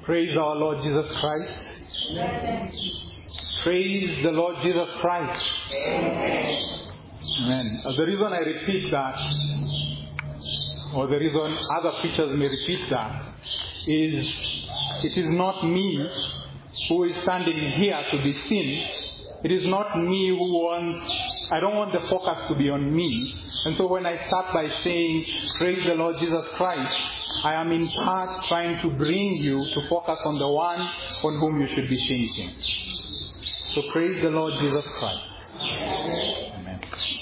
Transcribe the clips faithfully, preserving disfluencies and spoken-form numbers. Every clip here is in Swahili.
Praise our Lord Jesus Christ. Amen. Praise the Lord Jesus Christ. Amen. Amen. Uh, the reason I repeat that, or the reason other preachers may repeat that, is it is not me who is standing here to be seen. It is not me who wants, I don't want the focus to be on me. And so when I start by saying, praise the Lord Jesus Christ, I am in part trying to bring you to focus on the one on whom you should be thinking. So praise the Lord Jesus Christ. Amen.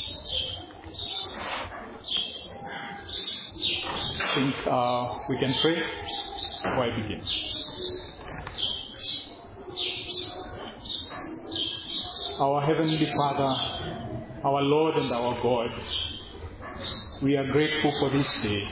I think uh, we can pray before I begin. Our Heavenly Father, our Lord and our God, we are grateful for this day.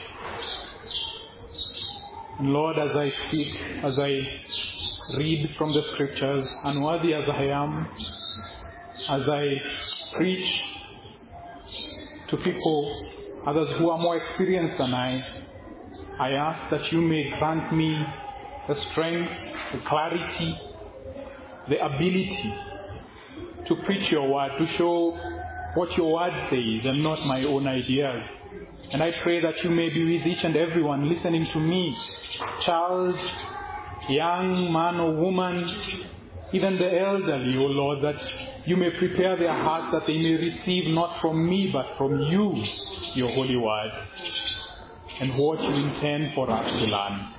And Lord, as I speak, as I read from the scriptures, unworthy as I am, as I preach to people, others who are more experienced than I, I ask that you may grant me the strength, the clarity, the ability to preach your word, to show what your word says and not my own ideas. And I pray that you may be with each and everyone listening to me, child, young man or woman, even the elderly, O Lord, that you may prepare their hearts that they may receive not from me but from you, your holy word, and what you intend for us to learn.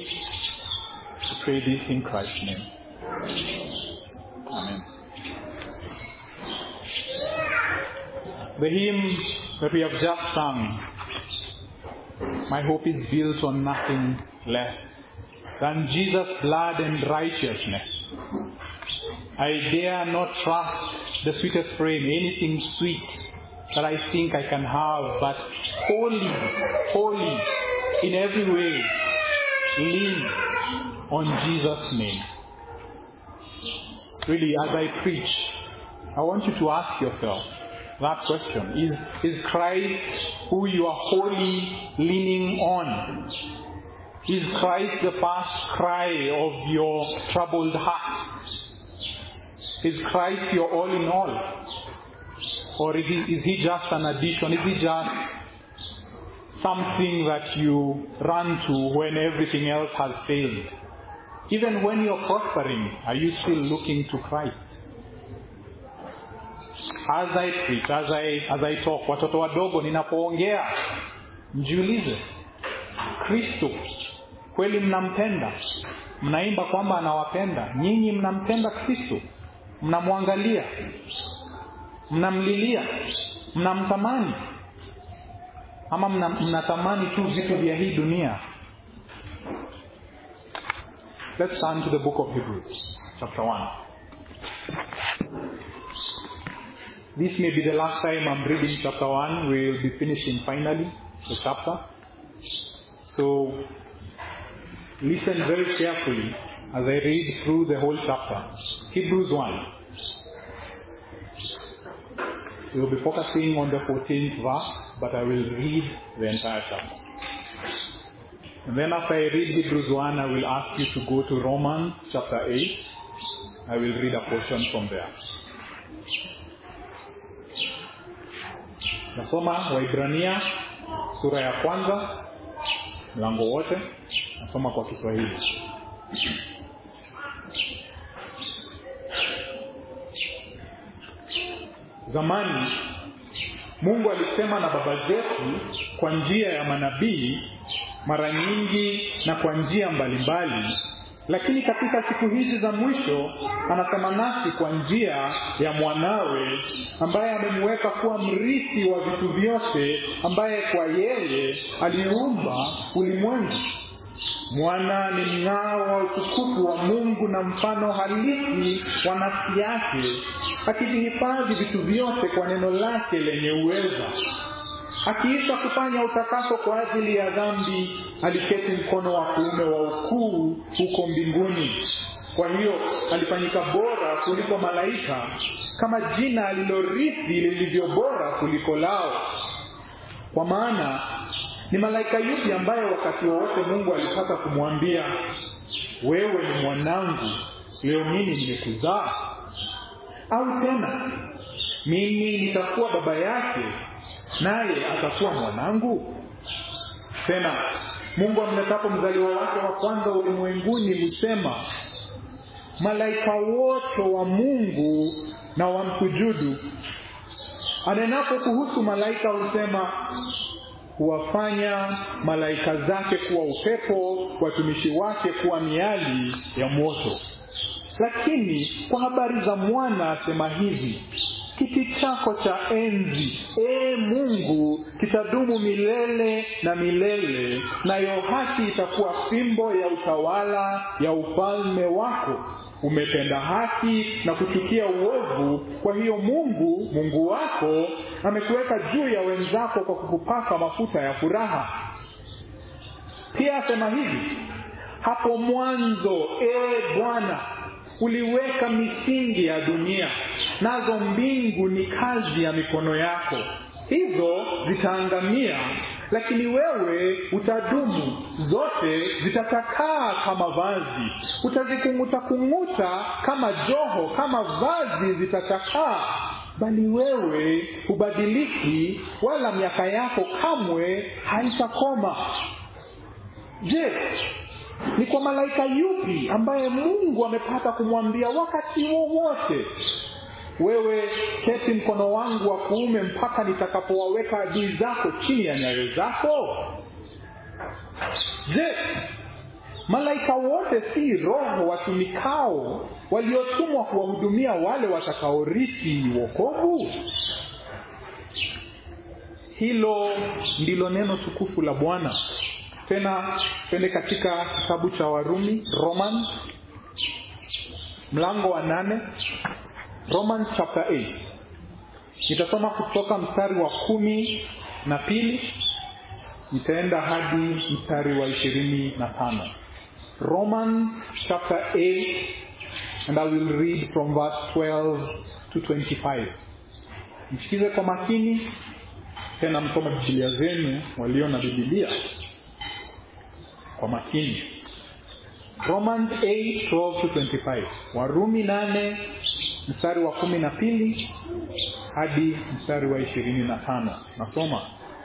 I pray this in Christ's name. Amen. The hymn that we have just sung, my hope is built on nothing less than Jesus' blood and righteousness. I dare not trust the sweetest frame, anything sweet that I think I can have, but wholly, wholly, in every way, lean on Jesus' name. Really, as I preach, I want you to ask yourself that question. Is, is Christ who you are wholly leaning on? Is Christ the first cry of your troubled heart? Is Christ your all in all? Or is he, is he just an addition? Is he just something that you run to when everything else has failed? Even when you're prospering, are you still looking to Christ? As I preach, as I, as I talk, watoto wadogo ninapoongea, mjiulize, Kristo, kweli mnampenda? Mnaimba kwamba anawapenda. Nyinyi mnampenda Kristo? Mnamwangalia? Mnamlilia? Mnamtamani? Ama mnatamani tu vitu vya hii dunia? Let's turn to the book of Hebrews, chapter one. This may be the last time I'm reading chapter one. We will be finishing finally the chapter. So listen very carefully as I read through the whole chapter. Hebrews one. We will be focusing on the fourteenth verse, but I will read the entire chapter. And then after I read Hebrews one, I will ask you to go to Romans chapter eight. I will read a portion from there. Nasoma Waibrania sura ya kwanza mlango wote, nasoma kwa Kiswahili. Zamani Mungu alisema na baba zetu kwa njia ya manabii mara nyingi na kwa njia mbalimbali, lakini katika siku hizi za mwisho anasema nasi kwa njia ya mwanawe, ambaye amemweka kuwa mrithi wa vitu vyote, ambaye kwa yeye aliumba ulimwengu. Mwana ni mng'ao wa utukufu wa Mungu na mfano halisi wa nafsi yake, akivihifadhi vitu vyote kwa neno lake lenye uweza. Akiisha kufanya utakaso kwa ajili ya dhambi, aliketi mkono wa kuume wa ukuu huko mbinguni. Kwa hiyo alifanyika bora kuliko malaika, kama jina alilorithi lilivyo bora kuliko lao. Kwa maana ni malaika yupi ambaye wakati wowote Mungu alipata kumwambia, wewe ni mwanangu, leo mimi nimekuzaa? Au tena, mimi nitakuwa baba yake, naye atakuwa mwanangu? Tena, Mungu amletapo mzaliwa wake wa kwanza ulimwenguni husema, malaika wote wa Mungu na wamsujudu. Anenapo kuhusu malaika husema, huwafanya malaika zake kuwa upepo, watumishi wake kuwa miali ya moto. Lakini kwa habari za mwana asema hivi, kiti chako cha enzi, ee Mungu, kitadumu milele na milele, nayo haki itakuwa fimbo ya utawala ya ufalme wako. Umependa haki na kuchukia uovu, kwa hiyo Mungu, Mungu wako, amekuweka juu ya wenzako kwa kukupaka mafuta ya furaha. Pia asema hivi, hapo mwanzo, ee Bwana, uliweka misingi ya dunia, nazo mbingu ni kazi ya mikono yako. Hizo zitaangamia, lakini wewe utadumu. Zote zitatakaa kama vazi, utazikung'uta kung'uta kama joho, kama vazi zitatakaa. Bali wewe hubadiliki, wala miaka yako kamwe haitakoma. Je, ni kwa malaika yupi ambaye Mungu amepata kumwambia wakati wowote, wewe keti mkono wangu wa kuume mpaka nitakapowaweka adui zako chini ya nyayo zako? Je, malaika wote si roho watumikao waliotumwa kuwahudumia wale watakaorithi wokovu? Hilo ndilo neno tukufu la Bwana. Tena twende katika kitabu cha Warumi, Romans mlango wa nane, Romans chapter eight. Nitasoma kutoka mstari wa kumi na pili nitaenda hadi mstari wa ishirini na tano. Romans chapter eight, and I will read from verse twelve to twenty-five. Msikize kwa makini, tena msome Biblia zenu walio na Biblia kwa makini. Romans eight twelve to twenty-five. Warumi nane mstari wa kumi na pili hadi mstari wa ishirini na tano. Nasoma.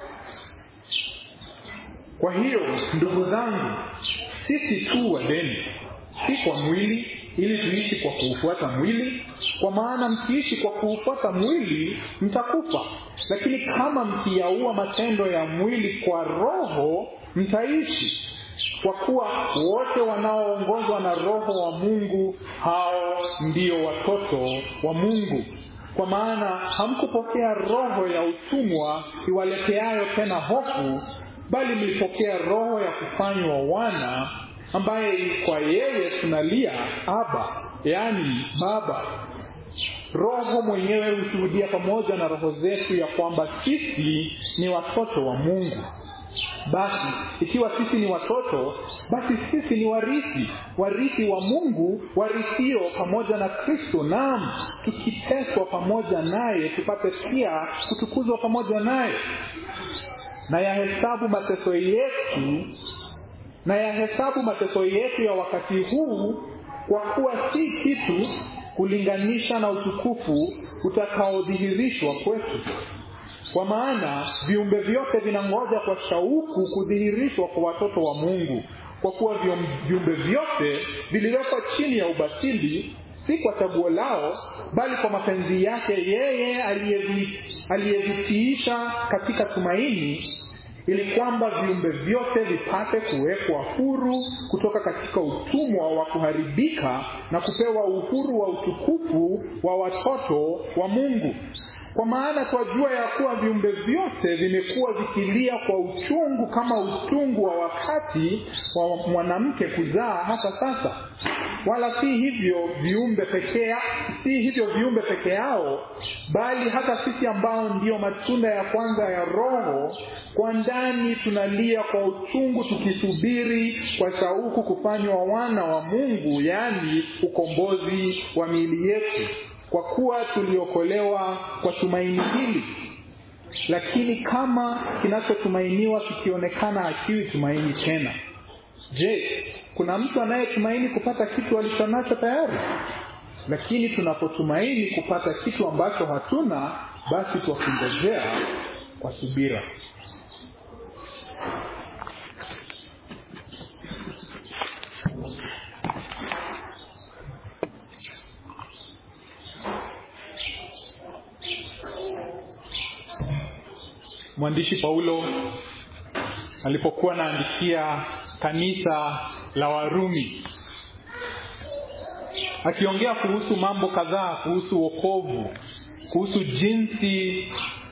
Kwa hiyo ndugu zangu, sisi tu wadeni, si kwa mwili ili tuishi kwa kuufuata mwili, kwa maana mkiishi kwa kuufuata mwili mtakufa. Lakini kama mkiyaua matendo ya mwili kwa roho mtaishi. Kwa kuwa wote wanaoongozwa na Roho wa Mungu, hao ndio watoto wa Mungu. Kwa maana hamkupokea roho ya utumwa iwaleteayo tena hofu, bali mlipokea roho ya kufanywa wana, ambaye kwa yeye tunalia Aba, yani Baba. Roho mwenyewe hushuhudia pamoja na roho zetu ya kwamba sisi ni watoto wa Mungu. Basi ikiwa sisi ni watoto, basi sisi ni warithi, warithi wa Mungu, warithio pamoja na Kristo, naam, tukiteswa pamoja naye tupate pia kutukuzwa pamoja naye. Na yahesabu mateso yetu, na yahesabu mateso yetu ya wakati huu kwa kuwa si kitu kulinganisha na utukufu utakaodhihirishwa kwetu. Kwa maana viumbe vyote vinangoja kwa shauku kudhihirishwa kwa watoto wa Mungu. Kwa kuwa viumbe vyote viliwekwa chini ya ubatili, si kwa chaguo lao, bali kwa mapenzi yake yeye aliyevitiisha katika tumaini, ili kwamba viumbe vyote vipate kuwekwa huru kutoka katika utumwa wa kuharibika na kupewa uhuru wa utukufu wa watoto wa Mungu. Kwa maana twajua ya kuwa viumbe vyote vimekuwa vikilia kwa uchungu kama uchungu wa wakati wa mwanamke kuzaa hata sasa. Wala si hivyo viumbe pekee, si hivyo viumbe peke yao, bali hata sisi ambao ndio matunda ya kwanza ya Roho, kwa ndani tunalia kwa uchungu tukisubiri kwa shauku kufanywa wana wa Mungu, yani ukombozi wa miili yetu. Kwa kuwa tuliokolewa kwa tumaini hili. Lakini kama kinachotumainiwa kikionekana hakiwi tumaini tena. Je, kuna mtu anayetumaini kupata kitu alichonacho tayari? Lakini tunapotumaini kupata kitu ambacho hatuna, basi twakingojea kwa subira. Mwandishi Paulo alipokuwa anaandikia kanisa la Warumi, akiongea kuhusu mambo kadhaa, kuhusu wokovu, kuhusu jinsi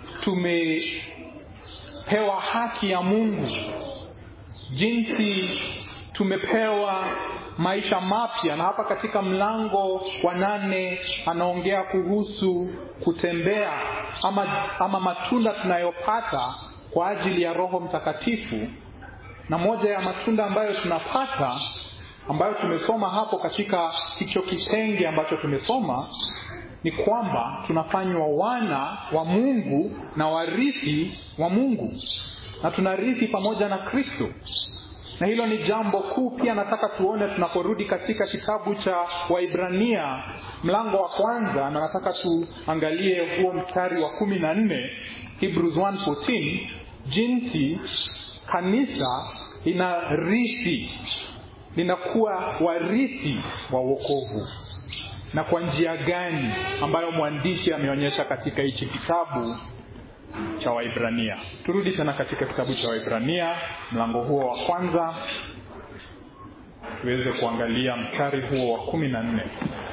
tumepewa haki ya Mungu, jinsi tumepewa maisha mapya. Na hapa katika mlango wa nane anaongea kuhusu kutembea ama, ama matunda tunayopata kwa ajili ya Roho Mtakatifu. Na moja ya matunda ambayo tunapata, ambayo tumesoma hapo katika hicho kitenge ambacho tumesoma, ni kwamba tunafanywa wana wa Mungu na warithi wa Mungu, na tunarithi pamoja na Kristo. Na hilo ni jambo kuu pia nataka tuone tunaporudi katika kitabu cha Waibrania mlango wa kwanza, na nataka tuangalie huo mstari wa kumi na nne, Hebrews one fourteen, jinsi kanisa linarithi, linakuwa warithi wa wokovu, na kwa njia gani ambayo mwandishi ameonyesha katika hichi kitabu cha Waibrania. Turudi tena katika kitabu cha Waibrania mlango huo wa kwanza, tuweze kuangalia mstari huo wa kumi na nne.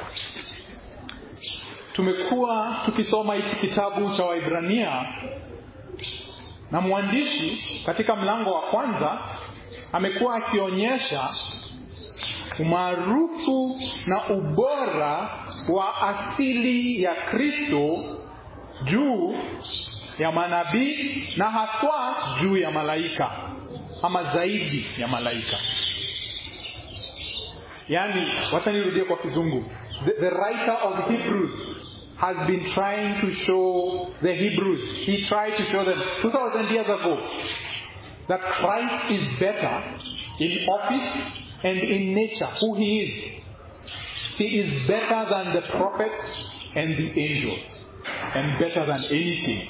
Tumekuwa tukisoma hichi kitabu cha Waibrania, na mwandishi katika mlango wa kwanza amekuwa akionyesha umaarufu na ubora wa asili ya Kristo juu ya manabii, na haswa juu ya malaika, ama zaidi ya malaika. Yani, wacha nirudie kwa kizungu. The, the writer of Hebrews has been trying to show the Hebrews, he tried to show them two thousand years ago that Christ is better in office and in nature, who he is. He is better than the prophets and the angels, and better than anything.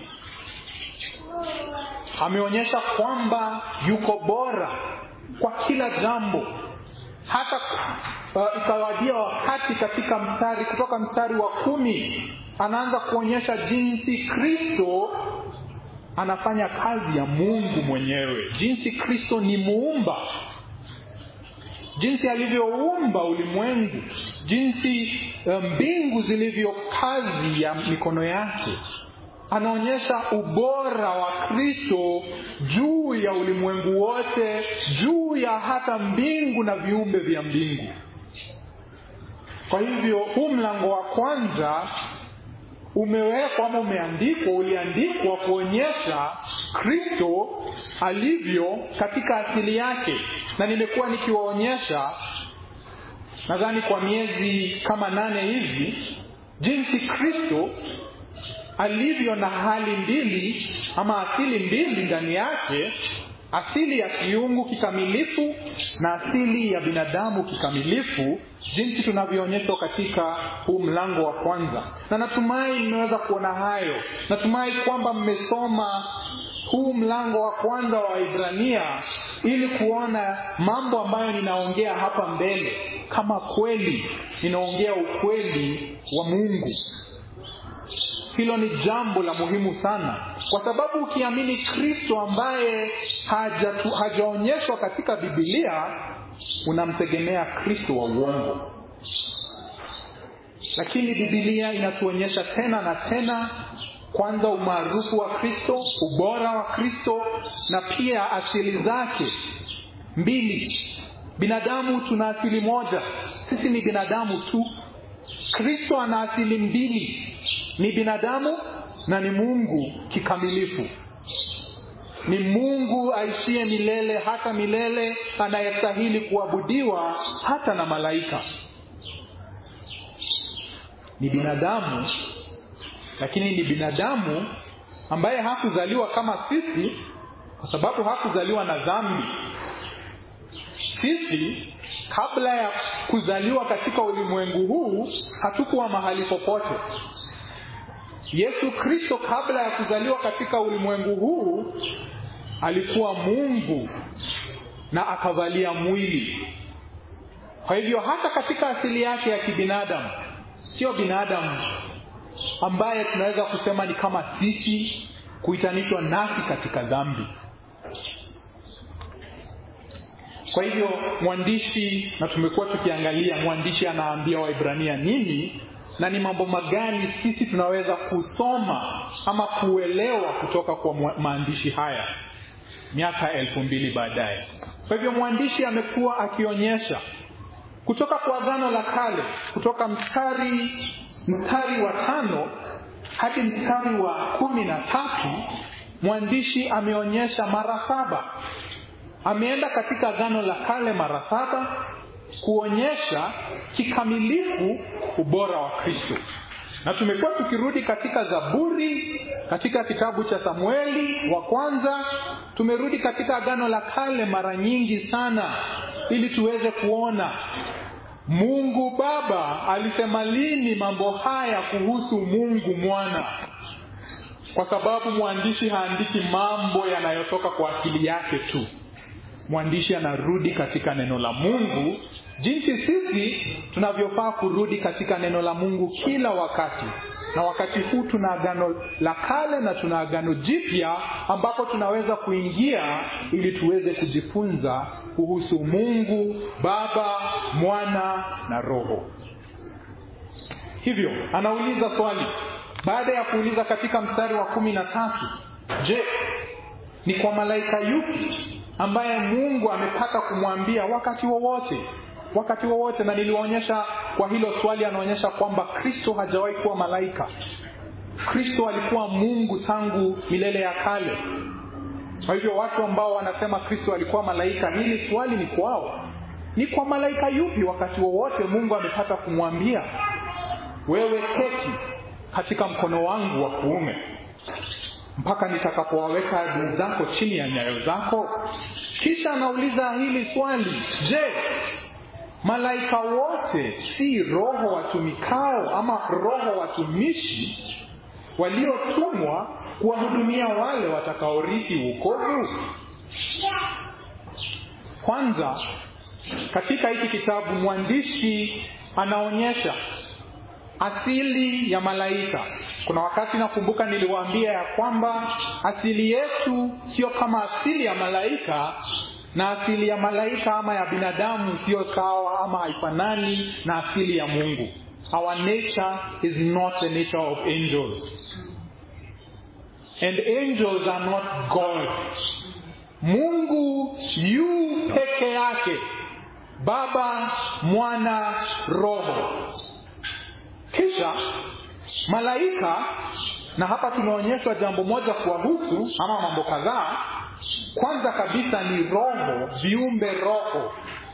Ameonyesha kwamba yuko bora kwa kila jambo. Hata uh, ikawadia wakati katika mstari, kutoka mstari wa kumi, anaanza kuonyesha jinsi Kristo anafanya kazi ya Mungu mwenyewe, jinsi Kristo ni muumba, jinsi alivyoumba ulimwengu, jinsi mbingu zilivyo kazi ya mikono yake. Anaonyesha ubora wa Kristo juu ya ulimwengu wote, juu ya hata mbingu na viumbe vya mbingu. Kwa hivyo huu mlango wa kwanza umewekwa ama umeandikwa, uliandikwa kuonyesha Kristo alivyo katika asili yake. Na nimekuwa nikiwaonyesha nadhani kwa miezi kama nane hivi, jinsi Kristo alivyo na hali mbili ama asili mbili ndani yake, asili ya kiungu kikamilifu na asili ya binadamu kikamilifu, jinsi tunavyoonyeshwa katika huu mlango wa kwanza. Na natumai mmeweza kuona hayo. Natumai kwamba mmesoma huu mlango wa kwanza wa Waibrania ili kuona mambo ambayo ninaongea hapa mbele kama kweli ninaongea ukweli wa Mungu. Hilo ni jambo la muhimu sana, kwa sababu ukiamini Kristo ambaye hajaonyeshwa katika Biblia, unamtegemea Kristo wa uongo. Lakini Biblia inatuonyesha tena na tena, kwanza umaarufu wa Kristo, ubora wa Kristo, na pia asili zake mbili. Binadamu tuna asili moja, sisi ni binadamu tu. Kristo ana asili mbili, ni binadamu na ni Mungu kikamilifu. Ni Mungu aishie milele hata milele, anayestahili kuabudiwa hata na malaika. Ni binadamu, lakini ni binadamu ambaye hakuzaliwa kama sisi, kwa sababu hakuzaliwa na dhambi. sisi kabla ya kuzaliwa katika ulimwengu huu hatukuwa mahali popote. Yesu Kristo kabla ya kuzaliwa katika ulimwengu huu alikuwa Mungu na akavalia mwili. Kwa hivyo hata katika asili yake ya kibinadamu, sio binadamu ambaye tunaweza kusema ni kama sisi, kuitanishwa nasi katika dhambi. Kwa hivyo mwandishi, na tumekuwa tukiangalia mwandishi anaambia Waebrania nini na ni mambo magani sisi tunaweza kusoma ama kuelewa kutoka kwa maandishi haya miaka elfu mbili baadaye. Kwa hivyo mwandishi amekuwa akionyesha kutoka kwa Agano la Kale, kutoka mstari mstari wa tano hadi mstari wa kumi na tatu, mwandishi ameonyesha mara saba. Ameenda katika Agano la Kale mara saba kuonyesha kikamilifu ubora wa Kristo. Na tumekuwa tukirudi katika Zaburi, katika kitabu cha Samueli wa kwanza, tumerudi katika Agano la Kale mara nyingi sana ili tuweze kuona Mungu Baba alisema lini mambo haya kuhusu Mungu Mwana. Kwa sababu mwandishi haandiki mambo yanayotoka kwa akili yake tu. Mwandishi anarudi katika neno la Mungu, jinsi sisi tunavyofaa kurudi katika neno la Mungu kila wakati. Na wakati huu tuna Agano la Kale na tuna Agano Jipya ambapo tunaweza kuingia ili tuweze kujifunza kuhusu Mungu Baba, Mwana na Roho. Hivyo anauliza swali baada ya kuuliza katika mstari wa kumi na tatu, je, ni kwa malaika yupi ambaye Mungu amepata kumwambia wakati wowote wakati wowote? Na niliwaonyesha kwa hilo swali, anaonyesha kwamba Kristo hajawahi kuwa malaika. Kristo alikuwa Mungu tangu milele ya kale. Kwa hivyo watu ambao wanasema Kristo alikuwa malaika, hili swali ni kwao. Ni kwa malaika yupi wakati wowote Mungu amepata kumwambia, wewe keti katika mkono wangu wa kuume mpaka nitakapowaweka adui zako chini ya nyayo zako? Kisha anauliza hili swali, je, malaika wote si roho watumikao ama roho watumishi waliotumwa kuwahudumia wale watakaorithi wokovu? Kwanza, katika hiki kitabu mwandishi anaonyesha asili ya malaika. Kuna wakati nakumbuka niliwaambia ya kwamba asili yetu sio kama asili ya malaika, na asili ya malaika ama ya binadamu sio sawa ama haifanani na asili ya Mungu. Our nature is not the nature of angels. And angels are not God. Mungu yu peke yake, Baba, Mwana, Roho. Kisha malaika, na hapa tunaonyeshwa jambo moja kuwahusu ama mambo kadhaa. Kwanza kabisa ni roho, viumbe roho,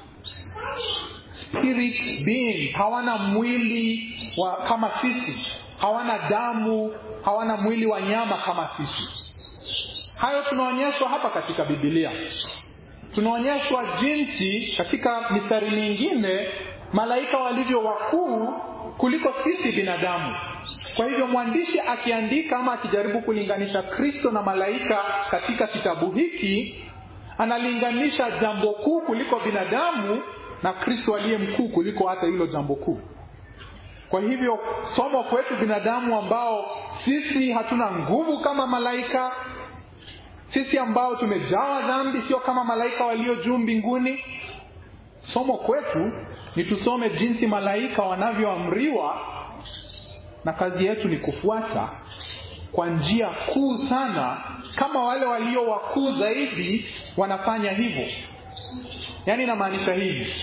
spirit being. Hawana mwili wa kama sisi, hawana damu, hawana mwili wa nyama kama sisi. Hayo tunaonyeshwa hapa katika Biblia. Tunaonyeshwa jinsi katika mistari mingine malaika walivyo wakuu kuliko sisi binadamu. Kwa hivyo mwandishi akiandika ama akijaribu kulinganisha Kristo na malaika katika kitabu hiki, analinganisha jambo kuu kuliko binadamu na Kristo aliye mkuu kuliko hata hilo jambo kuu. Kwa hivyo somo kwetu binadamu ambao sisi hatuna nguvu kama malaika, sisi ambao tumejawa dhambi sio kama malaika walio juu mbinguni, somo kwetu ni tusome jinsi malaika wanavyoamriwa, na kazi yetu ni kufuata kwa njia kuu sana kama wale walio wakuu zaidi wanafanya hivyo. Yaani namaanisha hivi,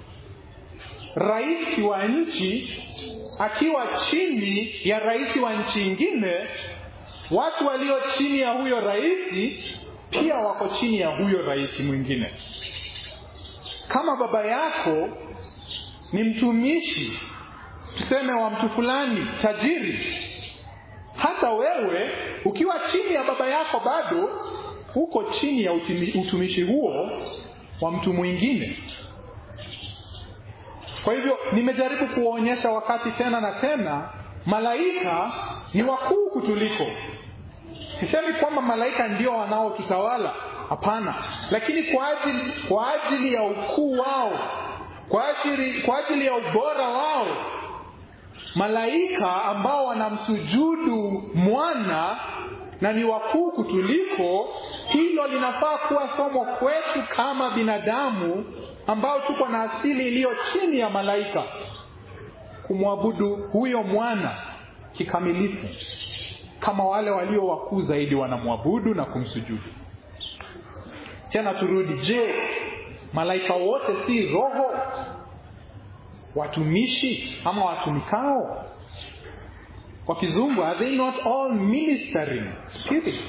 rais wa nchi akiwa chini ya rais wa nchi nyingine, watu walio chini ya huyo rais pia wako chini ya huyo rais mwingine. Kama baba yako ni mtumishi, tuseme wa mtu fulani tajiri, hata wewe ukiwa chini ya baba yako bado uko chini ya utumishi huo, wa mtu mwingine. Kwa hivyo nimejaribu kuonyesha wakati tena na tena, malaika ni wakuu kutuliko. Sisemi kwamba malaika ndio wanaotutawala, hapana, lakini kwa ajili kwa ajili ya ukuu wao, kwa ajili kwa ajili ya ubora wao, malaika ambao wanamsujudu mwana na ni wakuu kutuliko, hilo linafaa kuwa somo kwetu kama binadamu ambao tuko na asili iliyo chini ya malaika, kumwabudu huyo mwana kikamilifu kama wale walio wakuu zaidi wanamwabudu na kumsujudu. Tena turudi, je, malaika wote si roho, watumishi ama watumikao? Kwa kizungu, are they not all ministering spirits?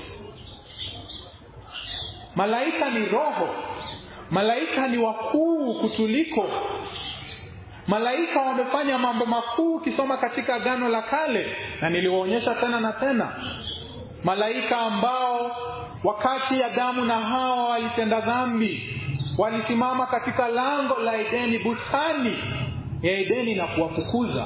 Malaika ni roho, malaika ni wakuu kutuliko. Malaika wamefanya mambo makuu kisoma katika Agano la Kale, na niliwaonyesha tena na tena. Malaika ambao wakati Adamu na Hawa walitenda dhambi, walisimama katika lango la Edeni, bustani ya Edeni, na kuwafukuza.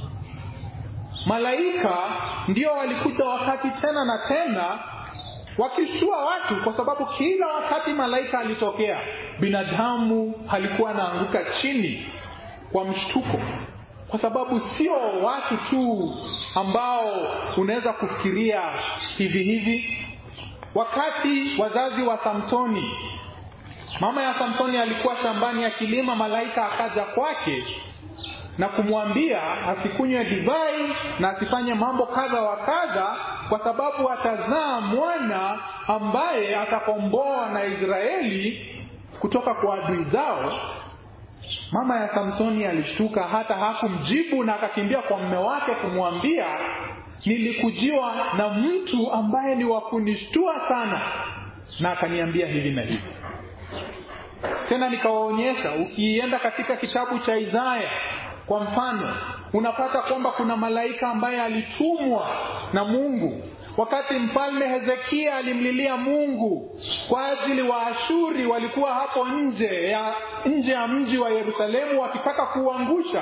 Malaika ndio walikuja wakati tena na tena wakishtua watu, kwa sababu kila wakati malaika alitokea, binadamu halikuwa anaanguka chini kwa mshtuko, kwa sababu sio watu tu ambao unaweza kufikiria hivi hivi. Wakati wazazi wa Samsoni, mama ya Samsoni alikuwa shambani akilima, malaika akaja kwake na kumwambia asikunywe divai na asifanye mambo kadha wa kadha, kwa sababu atazaa mwana ambaye atakomboa na Israeli kutoka kwa adui zao. Mama ya Samsoni alishtuka, hata hakumjibu, na akakimbia kwa mume wake kumwambia, nilikujiwa na mtu ambaye ni wa kunishtua sana, na akaniambia hivi na hivi. Tena nikawaonyesha, ukienda katika kitabu cha Isaya kwa mfano, unapata kwamba kuna malaika ambaye alitumwa na Mungu wakati mfalme Hezekia alimlilia Mungu kwa ajili wa Ashuri walikuwa hapo nje ya nje ya mji wa Yerusalemu wakitaka kuangusha.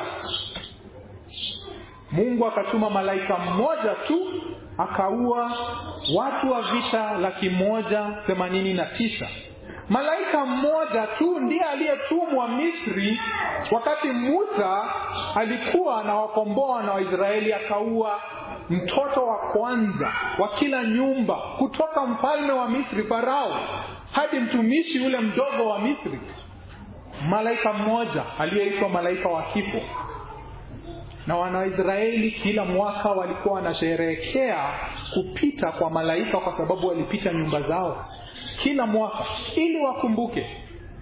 Mungu akatuma malaika mmoja tu, akaua watu wa vita laki moja themanini na tisa. Malaika mmoja tu ndiye aliyetumwa Misri wakati Musa alikuwa anawakomboa na Waisraeli, akaua mtoto wa kwanza wa kila nyumba, kutoka mfalme wa Misri Farao hadi mtumishi ule mdogo wa Misri. Malaika mmoja aliyeitwa malaika wa kifo. Na Wanaisraeli kila mwaka walikuwa wanasherehekea kupita kwa malaika, kwa sababu walipita nyumba zao kila mwaka, ili wakumbuke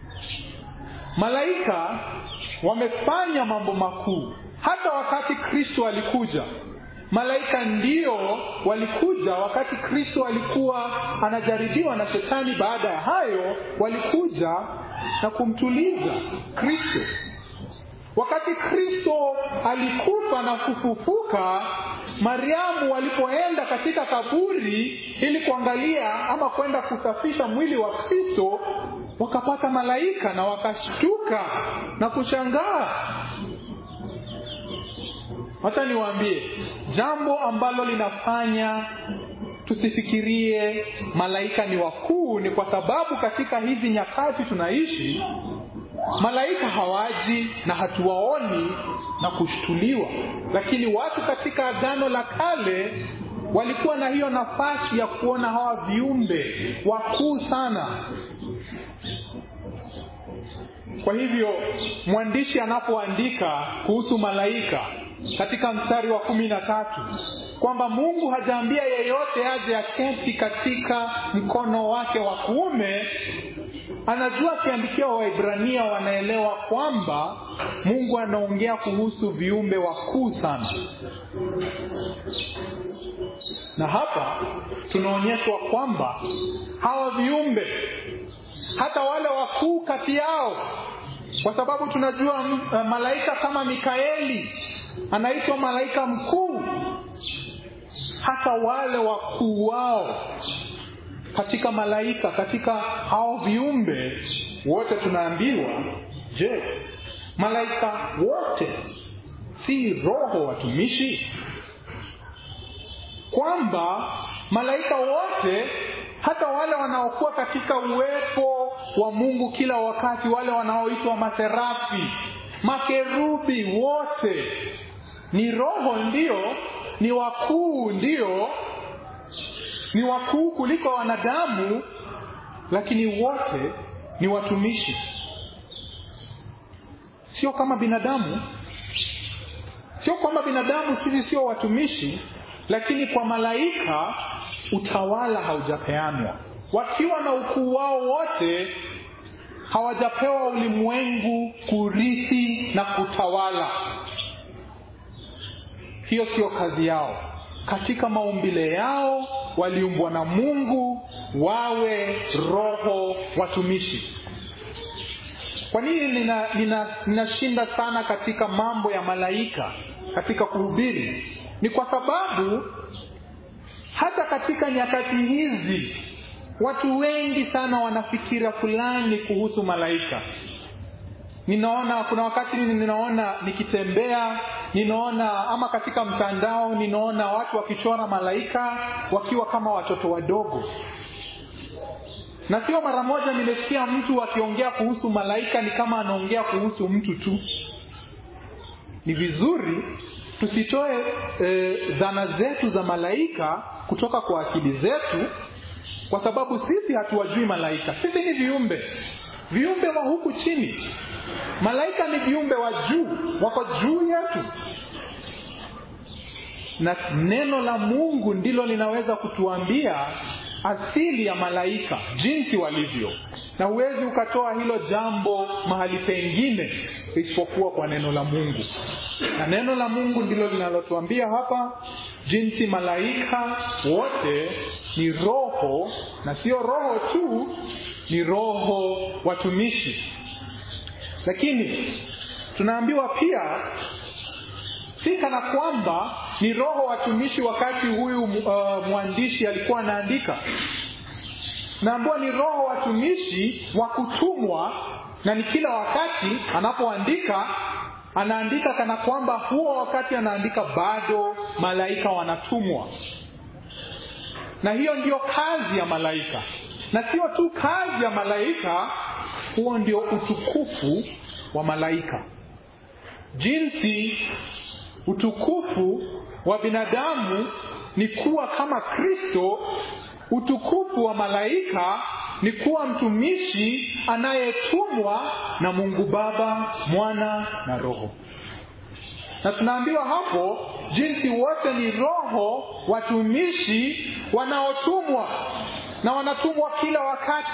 malaika wamefanya mambo makuu. Hata wakati Kristo alikuja, malaika ndio walikuja wakati Kristo alikuwa anajaribiwa na shetani. Baada ya hayo walikuja na kumtuliza Kristo. Wakati Kristo alikufa na kufufuka, Mariamu walipoenda katika kaburi ili kuangalia ama kwenda kusafisha mwili wa Kristo, wakapata malaika na wakashtuka na kushangaa. Wacha niwaambie, jambo ambalo linafanya tusifikirie malaika ni wakuu ni kwa sababu katika hizi nyakati tunaishi, malaika hawaji na hatuwaoni na kushtuliwa. Lakini watu katika Agano la Kale walikuwa na hiyo nafasi ya kuona hawa viumbe wakuu sana. Kwa hivyo mwandishi anapoandika kuhusu malaika katika mstari wa kumi na tatu kwamba Mungu hajaambia yeyote aje aketi katika mkono wake wa kuume, anajua kiandikia Waebrania wanaelewa kwamba Mungu anaongea kuhusu viumbe wakuu sana. Na hapa tunaonyeshwa kwamba hawa viumbe, hata wale wakuu kati yao, kwa sababu tunajua malaika kama Mikaeli anaitwa malaika mkuu, hata wale wakuu wao katika malaika, katika hao viumbe wote tunaambiwa, je, malaika wote si roho watumishi? Kwamba malaika wote, hata wale wanaokuwa katika uwepo wa Mungu kila wakati, wale wanaoitwa maserafi, makerubi, wote ni roho, ndio, ni wakuu, ndio, ni wakuu kuliko wanadamu, lakini wote ni watumishi. Sio kama binadamu. Sio kwamba binadamu sisi sio watumishi, lakini kwa malaika utawala haujapeanwa. Wakiwa na ukuu wao wote, hawajapewa ulimwengu kurithi na kutawala. Hiyo sio kazi yao. Katika maumbile yao waliumbwa na Mungu wawe roho watumishi. Kwa nini nina, nina, ninashinda sana katika mambo ya malaika katika kuhubiri? Ni kwa sababu hata katika nyakati hizi watu wengi sana wanafikiria fulani kuhusu malaika. Ninaona kuna wakati ninaona nikitembea, ninaona ama katika mtandao ninaona watu wakichora malaika wakiwa kama watoto wadogo. Na sio mara moja nimesikia mtu akiongea kuhusu malaika ni kama anaongea kuhusu mtu tu. Ni vizuri tusitoe e, dhana zetu za malaika kutoka kwa akili zetu, kwa sababu sisi hatuwajui malaika. Sisi ni viumbe, viumbe wa huku chini. Malaika ni viumbe wa juu, wako juu yetu. Na neno la Mungu ndilo linaweza kutuambia asili ya malaika, jinsi walivyo. Na huwezi ukatoa hilo jambo mahali pengine isipokuwa kwa neno la Mungu. Na neno la Mungu ndilo linalotuambia hapa jinsi malaika wote ni roho, na sio roho tu, ni roho watumishi. Lakini tunaambiwa pia si kana kwamba ni roho watumishi wakati huyu uh, mwandishi alikuwa anaandika. Naambiwa ni roho watumishi wa kutumwa, na ni kila wakati anapoandika anaandika kana kwamba huo wakati anaandika bado malaika wanatumwa. Na hiyo ndio kazi ya malaika. Na sio tu kazi ya malaika, huo ndio utukufu wa malaika. Jinsi utukufu wa binadamu ni kuwa kama Kristo, utukufu wa malaika ni kuwa mtumishi anayetumwa na Mungu Baba, Mwana na Roho. Na tunaambiwa hapo jinsi wote ni roho watumishi wanaotumwa, na wanatumwa kila wakati.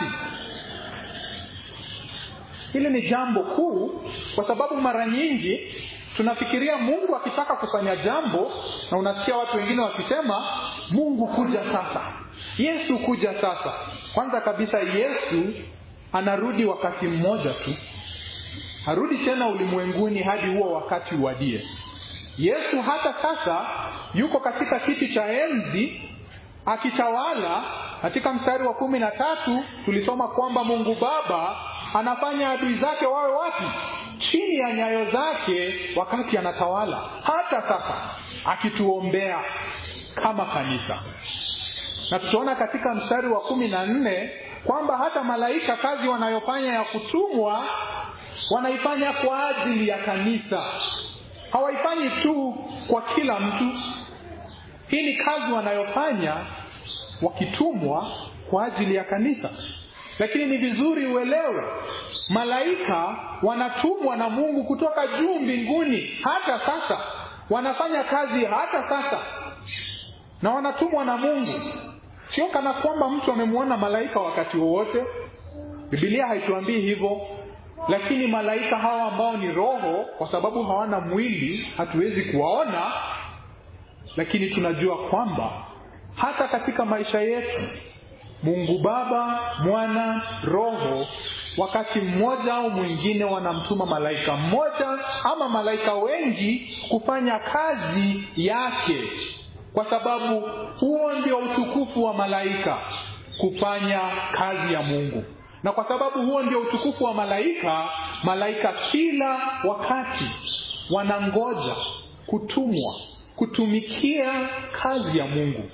Hili ni jambo kuu, kwa sababu mara nyingi tunafikiria Mungu akitaka kufanya jambo, na unasikia watu wengine wakisema Mungu kuja sasa, Yesu kuja sasa. Kwanza kabisa Yesu anarudi wakati mmoja tu. Harudi tena ulimwenguni hadi huo wakati uadie. Yesu hata sasa yuko katika kiti cha enzi akitawala. Katika mstari wa kumi na tatu tulisoma kwamba Mungu Baba anafanya adui zake wawe wapi? Chini ya nyayo zake wakati anatawala. Hata sasa akituombea kama kanisa. Na tutaona katika mstari wa kumi na nne kwamba hata malaika kazi wanayofanya ya kutumwa wanaifanya kwa ajili ya kanisa. Hawaifanyi tu kwa kila mtu. Hii ni kazi wanayofanya wakitumwa kwa ajili ya kanisa. Lakini ni vizuri uelewe, malaika wanatumwa na Mungu kutoka juu mbinguni. Hata sasa wanafanya kazi hata sasa, na wanatumwa na Mungu. Sio kana kwamba mtu amemuona malaika wakati wowote. Biblia haituambii hivyo. Lakini malaika hawa ambao ni roho, kwa sababu hawana mwili, hatuwezi kuwaona. Lakini tunajua kwamba hata katika maisha yetu Mungu Baba, Mwana, Roho wakati mmoja au mwingine wanamtuma malaika mmoja ama malaika wengi kufanya kazi yake, kwa sababu huo ndio utukufu wa malaika. kufanya kazi ya Mungu. Na kwa sababu huo ndio utukufu wa malaika, malaika kila wakati wanangoja kutumwa kutumikia kazi ya Mungu.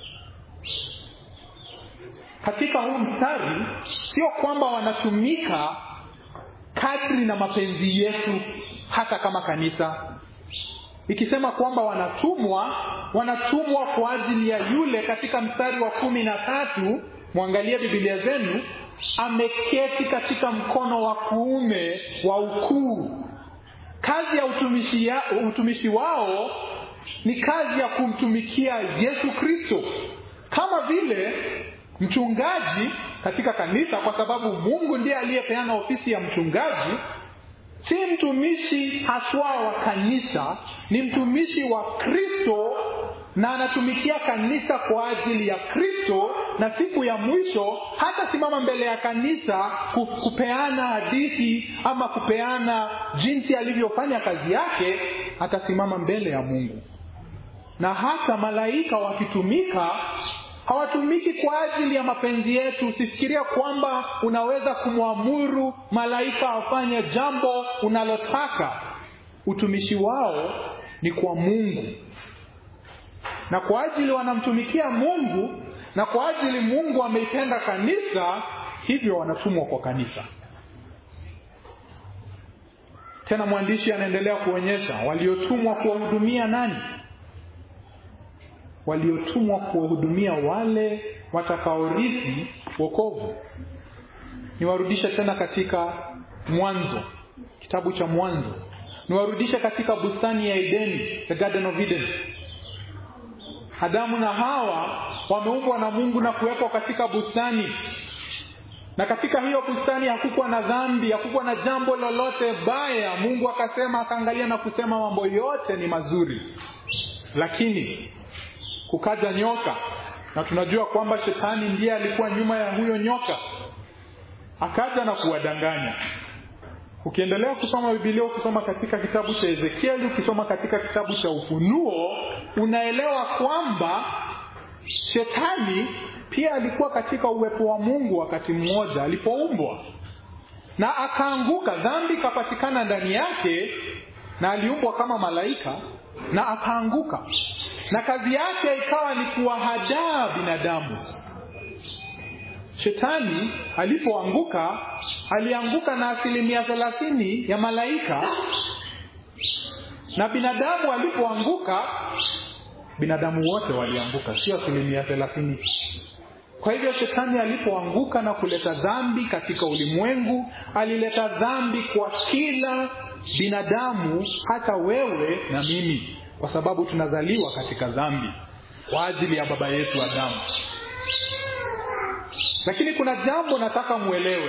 Katika huu mstari sio kwamba wanatumika kadri na mapenzi yetu hata kama kanisa. Ikisema kwamba wanatumwa, wanatumwa kwa ajili ya yule katika mstari wa kumi na tatu, muangalie Biblia zenu, ameketi katika mkono wa kuume wa ukuu. Kazi ya utumishi, ya, utumishi wao ni kazi ya kumtumikia Yesu Kristo. Kama vile mchungaji katika kanisa, kwa sababu Mungu ndiye aliyepeana ofisi ya mchungaji, si mtumishi haswa wa kanisa, ni mtumishi wa Kristo na anatumikia kanisa kwa ajili ya Kristo, na siku ya mwisho hata simama mbele ya kanisa kupeana hadithi ama kupeana jinsi alivyofanya kazi yake, atasimama mbele ya Mungu. Na hata malaika wakitumika, hawatumiki kwa ajili ya mapenzi yetu. Usifikiria kwamba unaweza kumwamuru malaika afanye jambo unalotaka. Utumishi wao ni kwa Mungu, na kwa ajili wanamtumikia Mungu, na kwa ajili Mungu ameipenda kanisa, hivyo wanatumwa kwa kanisa. Tena mwandishi anaendelea kuonyesha waliotumwa kuwahudumia nani? Waliotumwa kuwahudumia wale watakaorithi wokovu. Niwarudisha tena katika Mwanzo, kitabu cha Mwanzo. Niwarudisha katika bustani ya Edeni, the Garden of Eden. Adamu na Hawa wameumbwa na Mungu na kuwekwa katika bustani. Na katika hiyo bustani hakukuwa na dhambi, hakukuwa na jambo lolote baya. Mungu akasema, akaangalia na kusema mambo yote ni mazuri. Lakini kukaja nyoka, na tunajua kwamba shetani ndiye alikuwa nyuma ya huyo nyoka. Akaja na kuwadanganya. Ukiendelea kusoma Biblia, ukisoma katika kitabu cha Ezekieli, ukisoma katika kitabu cha Ufunuo, unaelewa kwamba shetani pia alikuwa katika uwepo wa Mungu wakati mmoja alipoumbwa, na akaanguka. Dhambi kapatikana ndani yake, na aliumbwa kama malaika na akaanguka, na kazi yake ikawa ni kuwahadaa binadamu. Shetani alipoanguka, alianguka na asilimia thelathini ya malaika, na binadamu alipoanguka, binadamu wote walianguka, sio asilimia thelathini. Kwa hivyo shetani alipoanguka na kuleta dhambi katika ulimwengu, alileta dhambi kwa kila binadamu, hata wewe na mimi, kwa sababu tunazaliwa katika dhambi kwa ajili ya baba yetu Adamu. Lakini kuna jambo nataka muelewe.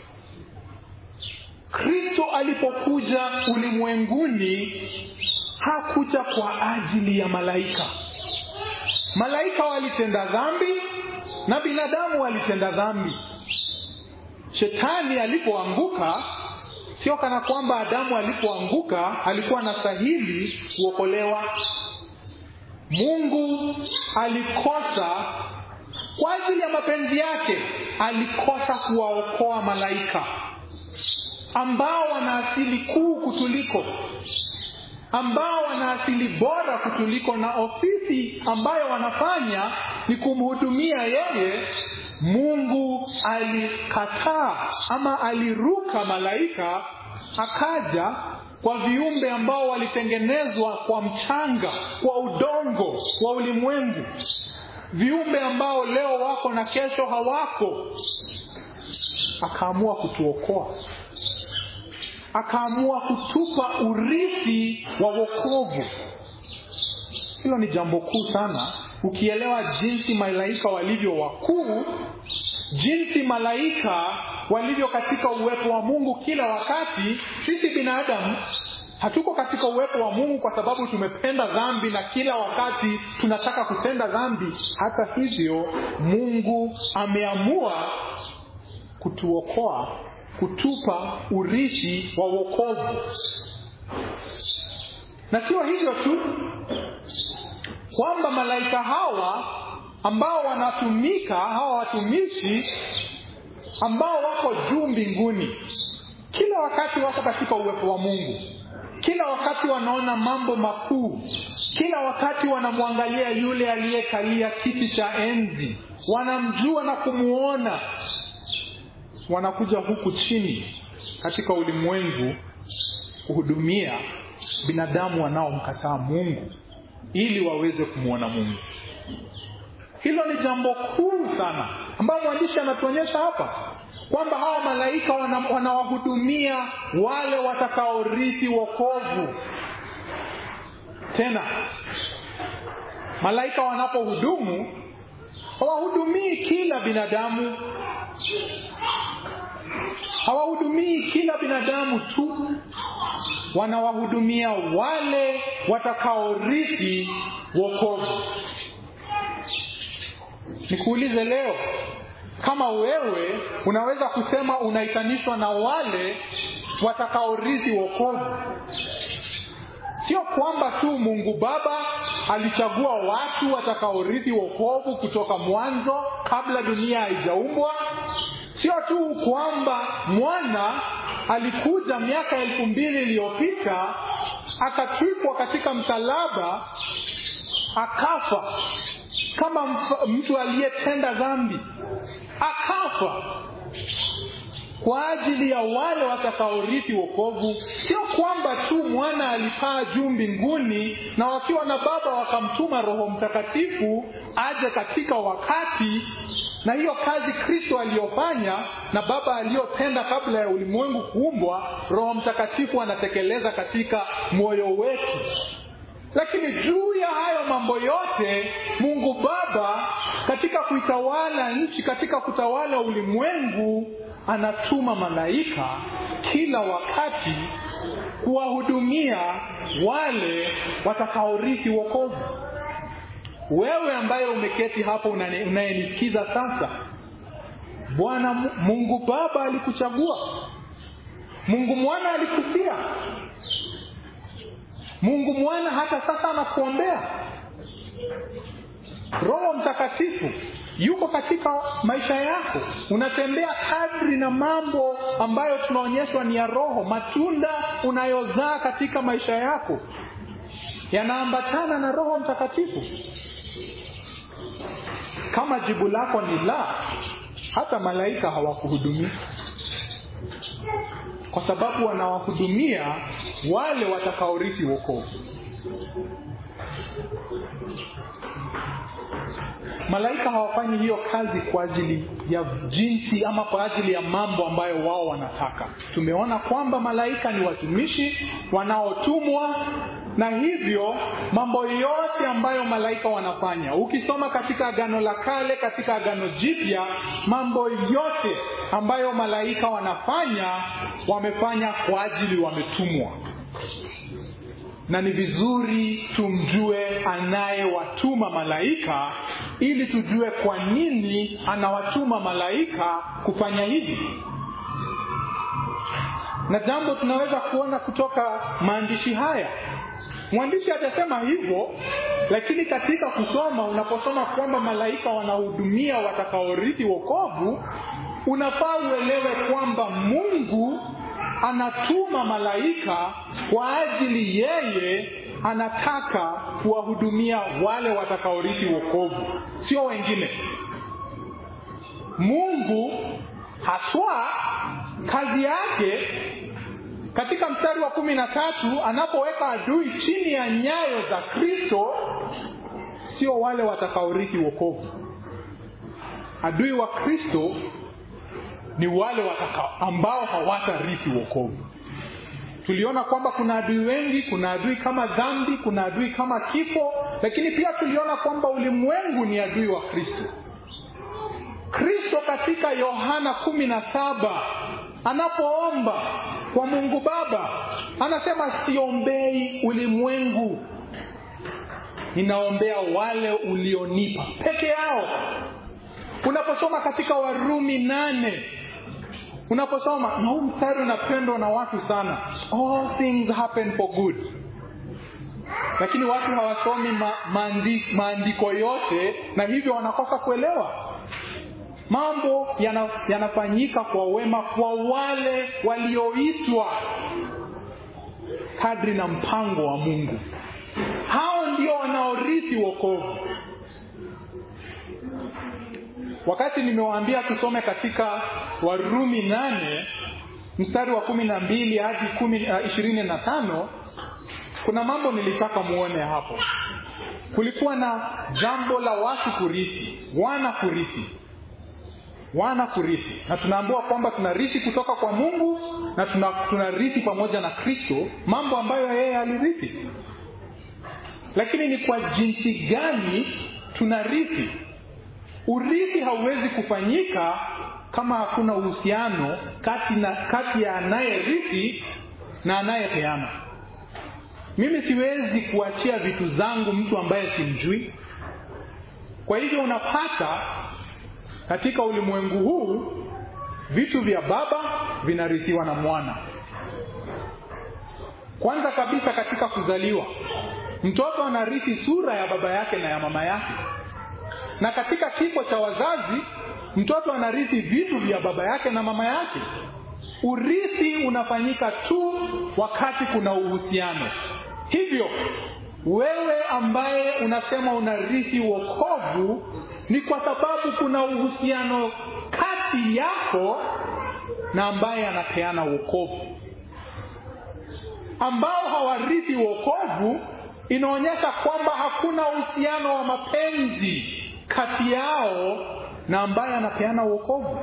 Kristo alipokuja ulimwenguni, hakuja kwa ajili ya malaika. Malaika walitenda dhambi na binadamu walitenda dhambi. Shetani alipoanguka, sio kana kwamba Adamu alipoanguka alikuwa anastahili kuokolewa. Mungu alikosa kwa ajili ya mapenzi yake, alikosa kuwaokoa malaika ambao wana asili kuu kutuliko, ambao wana asili bora kutuliko, na ofisi ambayo wanafanya ni kumhudumia yeye. Mungu alikataa ama aliruka malaika, akaja kwa viumbe ambao walitengenezwa kwa mchanga, kwa udongo wa ulimwengu, viumbe ambao leo wako na kesho hawako. Akaamua kutuokoa, akaamua kutupa urithi wa wokovu. Hilo ni jambo kuu sana. Ukielewa jinsi malaika walivyo wakuu, jinsi malaika walivyo katika uwepo wa Mungu kila wakati, sisi binadamu hatuko katika uwepo wa Mungu kwa sababu tumependa dhambi na kila wakati tunataka kutenda dhambi. Hata hivyo, Mungu ameamua kutuokoa, kutupa urithi wa wokovu. Na sio hivyo tu, kwamba malaika hawa ambao wanatumika, hawa watumishi ambao wako juu mbinguni, kila wakati wako katika uwepo wa Mungu, kila wakati wanaona mambo makuu, kila wakati wanamwangalia yule aliyekalia kiti cha enzi, wanamjua na kumuona. Wanakuja huku chini katika ulimwengu kuhudumia binadamu wanaomkataa Mungu ili waweze kumuona Mungu. Hilo ni jambo kuu sana ambalo mwandishi anatuonyesha hapa, kwamba hawa malaika wanawahudumia wale watakaorithi wokovu. Tena malaika wanapohudumu, hawahudumii kila binadamu. Hawahudumii kila binadamu tu, wanawahudumia wale watakaorithi wokovu. Nikuulize leo, kama wewe unaweza kusema unaitanishwa na wale watakaorithi wokovu? Sio kwamba tu Mungu Baba alichagua watu watakaorithi wokovu kutoka mwanzo kabla dunia haijaumbwa. Sio tu kwamba Mwana alikuja miaka elfu mbili iliyopita akatwikwa katika msalaba akafa kama mtu aliyetenda dhambi, akafa kwa ajili ya wale watakaorithi wokovu. Sio kwamba tu Mwana alipaa juu mbinguni na wakiwa na Baba wakamtuma Roho Mtakatifu aje katika wakati, na hiyo kazi Kristo aliyofanya na Baba aliyotenda kabla ya ulimwengu kuumbwa, Roho Mtakatifu anatekeleza katika moyo wetu. Lakini juu ya hayo mambo yote, Mungu Baba katika kuitawala nchi, katika kutawala ulimwengu, anatuma malaika kila wakati kuwahudumia wale watakaorithi wokovu. Wewe ambaye umeketi hapo unayenisikiza sasa, Bwana Mungu Baba alikuchagua. Mungu Mwana alikufia. Mungu Mwana hata sasa anakuombea. Roho Mtakatifu yuko katika maisha yako. Unatembea kadri na mambo ambayo tunaonyeshwa ni ya Roho. Matunda unayozaa katika maisha yako yanaambatana na Roho Mtakatifu. Kama jibu lako ni la, hata malaika hawakuhudumia, kwa sababu wanawahudumia wale watakaorithi wokovu. Malaika hawafanyi hiyo kazi kwa ajili ya jinsi ama kwa ajili ya mambo ambayo wao wanataka. Tumeona kwamba malaika ni watumishi wanaotumwa, na hivyo mambo yote ambayo malaika wanafanya, ukisoma katika Agano la Kale, katika Agano Jipya, mambo yote ambayo malaika wanafanya, wamefanya kwa ajili, wametumwa. Na ni vizuri tumjue anayewatuma malaika, ili tujue kwa nini anawatuma malaika kufanya hivi. Na jambo tunaweza kuona kutoka maandishi haya, mwandishi atasema hivyo, lakini katika kusoma, unaposoma kwamba malaika wanahudumia watakaorithi wokovu, unafaa uelewe kwamba Mungu anatuma malaika kwa ajili yeye anataka kuwahudumia wale watakaorithi wokovu, sio wengine. Mungu haswa kazi yake katika mstari wa kumi na tatu anapoweka adui chini ya nyayo za Kristo, sio wale watakaorithi wokovu. Adui wa Kristo ni wale watakao ambao hawatarithi wokovu. Tuliona kwamba kuna adui wengi, kuna adui kama dhambi, kuna adui kama kifo, lakini pia tuliona kwamba ulimwengu ni adui wa Kristo. Kristo katika Yohana kumi na saba anapoomba kwa Mungu Baba, anasema siombei ulimwengu, ninaombea wale ulionipa peke yao. Unaposoma katika Warumi nane, unaposoma, na huu mstari unapendwa na watu sana, all things happen for good. Lakini watu hawasomi ma, maandiko, maandiko yote, na hivyo wanakosa kuelewa. Mambo yana, yanafanyika kwa wema kwa wale walioitwa kadri na mpango wa Mungu. Hao ndio wanaorithi wokovu. Wakati nimewaambia tusome katika Warumi nane mstari wa kumi na mbili hadi ishirini na tano, kuna mambo nilitaka muone hapo. Kulikuwa na jambo la watu kurithi, wana kurithi. Wana kurithi. Na tunaambiwa kwamba tunarithi kutoka kwa Mungu, na tuna, tunarithi pamoja na Kristo mambo ambayo yeye alirithi. Lakini ni kwa jinsi gani tunarithi? Urithi hauwezi kufanyika kama hakuna uhusiano kati na kati ya anayerithi na anayepeana. Mimi siwezi kuachia vitu zangu mtu ambaye simjui. Kwa hivyo unapata katika ulimwengu huu vitu vya baba vinarithiwa na mwana. Kwanza kabisa katika kuzaliwa, mtoto anarithi sura ya baba yake na ya mama yake. Na katika kifo cha wazazi, mtoto anarithi vitu vya baba yake na mama yake. Urithi unafanyika tu wakati kuna uhusiano. Hivyo wewe ambaye unasema unarithi wokovu, ni kwa sababu kuna uhusiano kati yako na ambaye anapeana wokovu. Ambao hawarithi wokovu, inaonyesha kwamba hakuna uhusiano wa mapenzi kati yao na ambaye anapeana wokovu.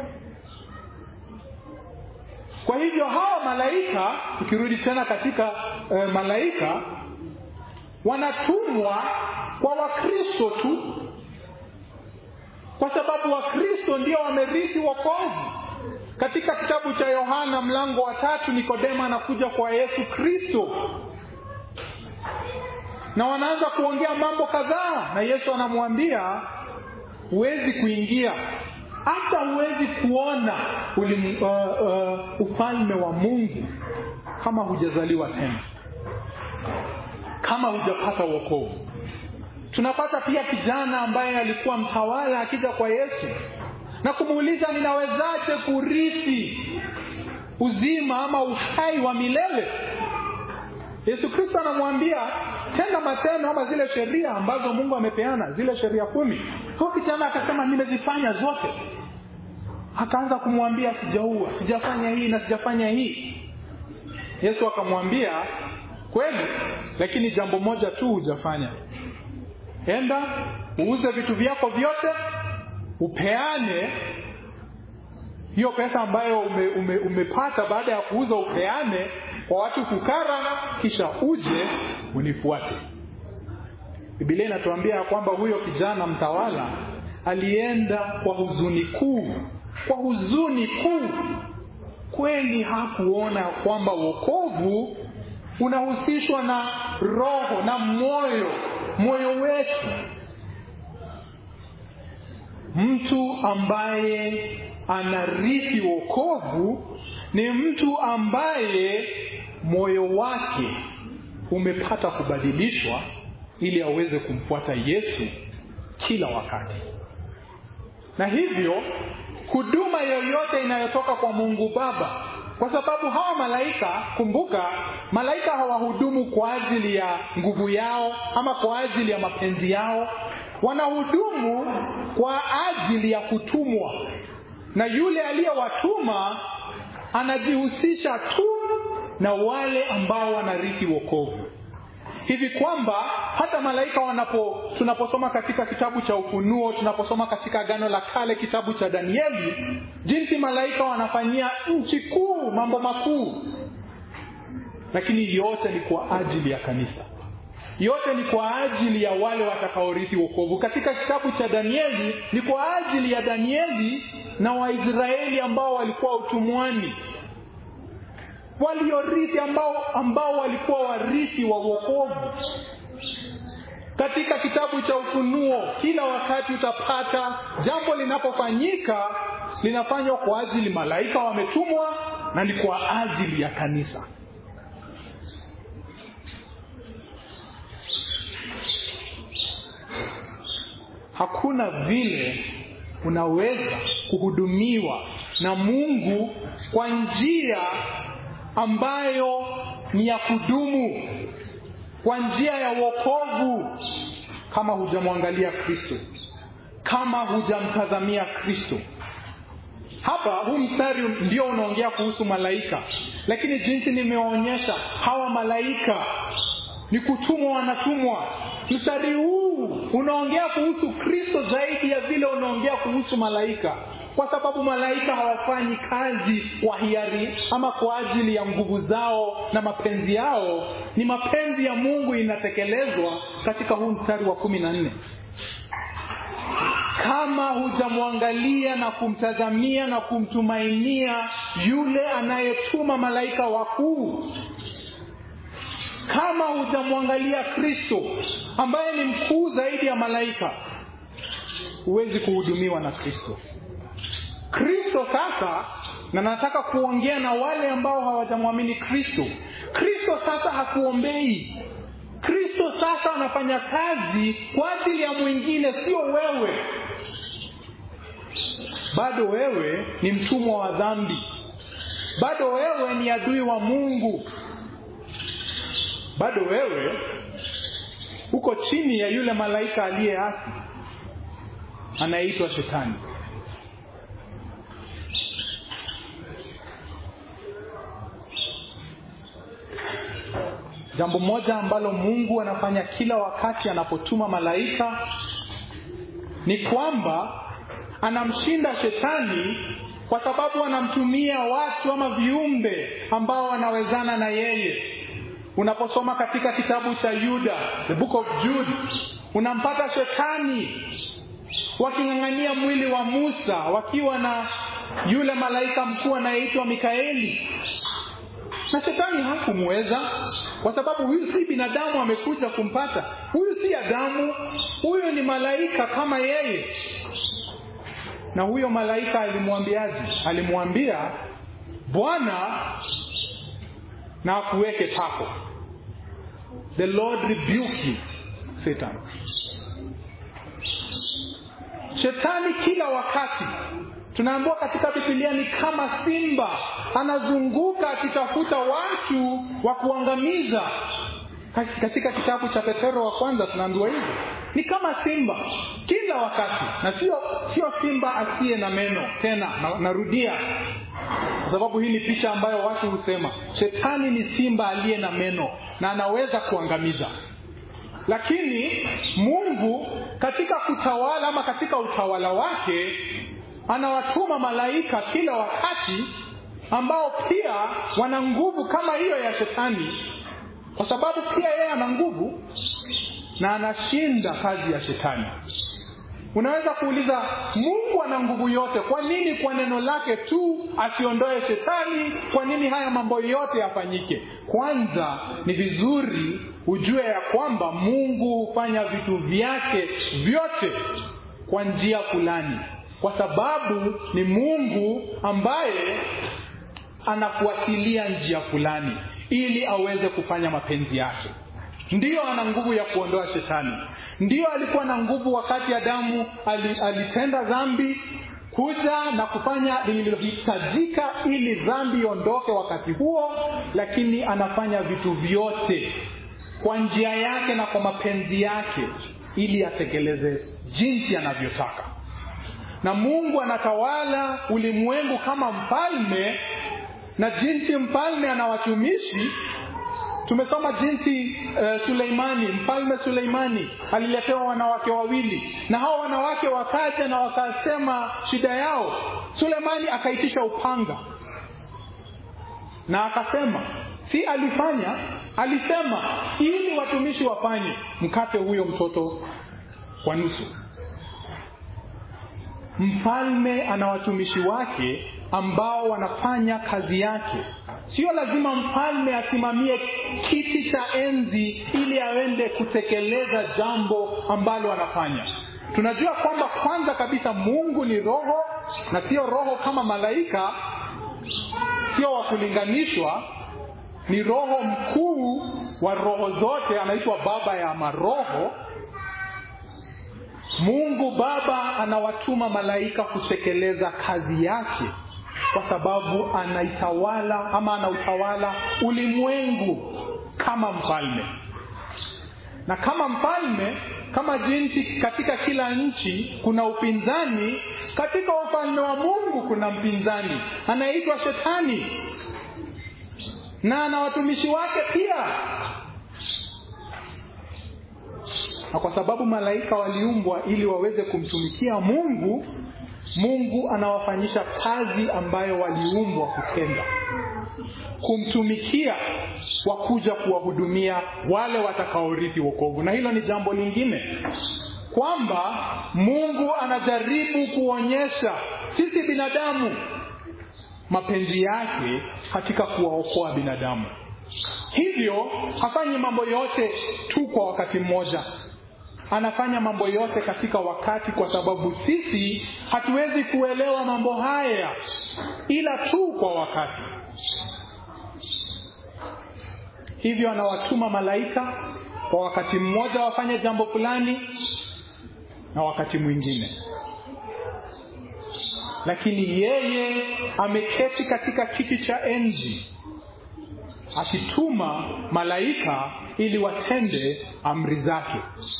Kwa hivyo hawa malaika, tukirudi tena katika e, malaika, wanatumwa kwa Wakristo tu, kwa sababu Wakristo ndio wamerithi wokovu. Katika kitabu cha Yohana mlango wa tatu, Nikodema anakuja kwa Yesu Kristo, na wanaanza kuongea mambo kadhaa, na Yesu anamwambia huwezi kuingia, hata huwezi kuona ulim, uh, uh, ufalme wa Mungu kama hujazaliwa tena, kama hujapata wokovu. Tunapata pia kijana ambaye alikuwa mtawala akija kwa Yesu na kumuuliza, ninawezaje kurithi uzima ama uhai wa milele? Yesu Kristo anamwambia, tenda matendo ama zile sheria ambazo Mungu amepeana, zile sheria kumi. Huyo kijana akasema, nimezifanya zote. Akaanza kumwambia, sijaua, sijafanya hii na sijafanya hii. Yesu akamwambia, kweli, lakini jambo moja tu hujafanya. Enda uuze vitu vyako vyote, upeane hiyo pesa ambayo ume, ume, umepata baada ya kuuza, upeane kwa watu fukara, kisha uje unifuate. Biblia inatuambia kwamba huyo kijana mtawala alienda kwa huzuni kuu, kwa huzuni kuu. Kweli hakuona kwamba wokovu unahusishwa na roho na moyo, moyo wetu. Mtu ambaye anarithi wokovu ni mtu ambaye moyo wake umepata kubadilishwa ili aweze kumfuata Yesu kila wakati. Na hivyo huduma yoyote inayotoka kwa Mungu Baba, kwa sababu hawa malaika, kumbuka, malaika hawahudumu kwa ajili ya nguvu yao ama kwa ajili ya mapenzi yao. Wanahudumu kwa ajili ya kutumwa, na yule aliyewatuma anajihusisha tu na wale ambao wanarithi wokovu. Hivi kwamba hata malaika wanapo, tunaposoma katika kitabu cha Ufunuo, tunaposoma katika Agano la Kale kitabu cha Danieli, jinsi malaika wanafanyia nchi kuu mambo makuu, lakini yote ni kwa ajili ya kanisa. Yote ni kwa ajili ya wale watakaorithi wokovu. Katika kitabu cha Danieli ni kwa ajili ya Danieli na Waisraeli ambao walikuwa utumwani, waliorithi ambao ambao walikuwa warithi wa wokovu. Katika kitabu cha Ufunuo kila wakati utapata jambo linapofanyika linafanywa kwa ajili malaika wametumwa, na ni kwa ajili ya kanisa. hakuna vile unaweza kuhudumiwa na Mungu kwa njia ambayo ni ya kudumu, kwa njia ya wokovu, kama hujamwangalia Kristo, kama hujamtazamia Kristo. Hapa huu mstari ndio unaongea kuhusu malaika, lakini jinsi nimeonyesha hawa malaika ni kutumwa, wanatumwa. Mstari huu unaongea kuhusu Kristo zaidi ya vile unaongea kuhusu malaika, kwa sababu malaika hawafanyi kazi kwa hiari ama kwa ajili ya nguvu zao na mapenzi yao. Ni mapenzi ya Mungu inatekelezwa katika huu mstari wa kumi na nne. Kama hujamwangalia na kumtazamia na kumtumainia yule anayetuma malaika wakuu, kama hujamwangalia Kristo ambaye ni mkuu zaidi ya malaika, huwezi kuhudumiwa na Kristo. Kristo sasa, na nataka kuongea na wale ambao hawajamwamini Kristo. Kristo sasa hakuombei. Kristo sasa anafanya kazi kwa ajili ya mwingine, sio wewe. Bado wewe ni mtumwa wa dhambi. Bado wewe ni adui wa Mungu. Bado wewe uko chini ya yule malaika aliyeasi anaitwa Shetani. Jambo moja ambalo Mungu anafanya kila wakati anapotuma malaika ni kwamba anamshinda Shetani, kwa sababu anamtumia watu ama viumbe ambao wanawezana na yeye. Unaposoma katika kitabu cha Yuda, the book of Jude, unampata Shetani waking'ang'ania mwili wa Musa wakiwa na yule malaika mkuu anayeitwa Mikaeli. Na Shetani hakumweza, kwa sababu huyu si binadamu amekuja kumpata. Huyu si Adamu, huyu ni malaika kama yeye. Na huyo malaika alimwambiaje? Alimwambia, Bwana na akuweke tako. The Lord rebuke you, Satan. Shetani kila wakati, tunaambiwa katika Biblia, ni kama simba, anazunguka akitafuta watu wa kuangamiza. Katika kitabu cha Petro wa kwanza tunaambiwa hivyo. Ni kama simba kila wakati, na sio sio simba asiye na meno tena. Na, narudia, kwa sababu hii ni picha ambayo watu husema Shetani ni simba aliye na meno na anaweza kuangamiza. Lakini Mungu katika kutawala ama katika utawala wake anawatuma malaika kila wakati ambao pia wana nguvu kama hiyo ya Shetani, kwa sababu pia yeye ana nguvu na anashinda kazi ya Shetani. Unaweza kuuliza, Mungu ana nguvu yote, kwa nini kwa neno lake tu asiondoe Shetani? Kwa nini haya mambo yote yafanyike? Kwanza ni vizuri ujue ya kwamba Mungu hufanya vitu vyake vyote kwa njia fulani, kwa sababu ni Mungu ambaye anafuatilia njia fulani ili aweze kufanya mapenzi yake. Ndiyo ana nguvu ya kuondoa Shetani. Ndiyo alikuwa na nguvu wakati Adamu alitenda dhambi, kuja na kufanya lililohitajika ili dhambi iondoke wakati huo, lakini anafanya vitu vyote kwa njia yake na kwa mapenzi yake ili atekeleze jinsi anavyotaka. Na Mungu anatawala ulimwengu kama mfalme, na jinsi mfalme ana watumishi. Tumesoma jinsi uh, Suleimani, mfalme Suleimani aliletewa wanawake wawili, na hao wanawake wakaja na wakasema shida yao. Suleimani akaitisha upanga na akasema, si alifanya, alisema ili watumishi wafanye, mkate huyo mtoto kwa nusu. Mfalme ana watumishi wake ambao wanafanya kazi yake. Sio lazima mfalme asimamie kiti cha enzi ili aende kutekeleza jambo ambalo anafanya. Tunajua kwamba kwanza kabisa Mungu ni roho, na sio roho kama malaika, sio wa kulinganishwa. Ni roho mkuu wa roho zote, anaitwa baba ya maroho. Mungu Baba anawatuma malaika kutekeleza kazi yake, kwa sababu anaitawala ama anautawala ulimwengu kama mfalme. Na kama mfalme, kama jinsi katika kila nchi kuna upinzani, katika ufalme wa Mungu kuna mpinzani anaitwa Shetani, na ana watumishi wake pia. Na kwa sababu malaika waliumbwa ili waweze kumtumikia Mungu, Mungu anawafanyisha kazi ambayo waliumbwa kutenda, kumtumikia, wakuja kuwahudumia wale watakaorithi wokovu. Na hilo ni jambo lingine, kwamba Mungu anajaribu kuonyesha sisi binadamu mapenzi yake katika kuwaokoa binadamu. Hivyo hafanyi mambo yote tu kwa wakati mmoja, anafanya mambo yote katika wakati, kwa sababu sisi hatuwezi kuelewa mambo haya ila tu kwa wakati. Hivyo anawatuma malaika kwa wakati mmoja wafanye jambo fulani na wakati mwingine. Lakini yeye ameketi katika kiti cha enzi akituma malaika ili watende amri zake.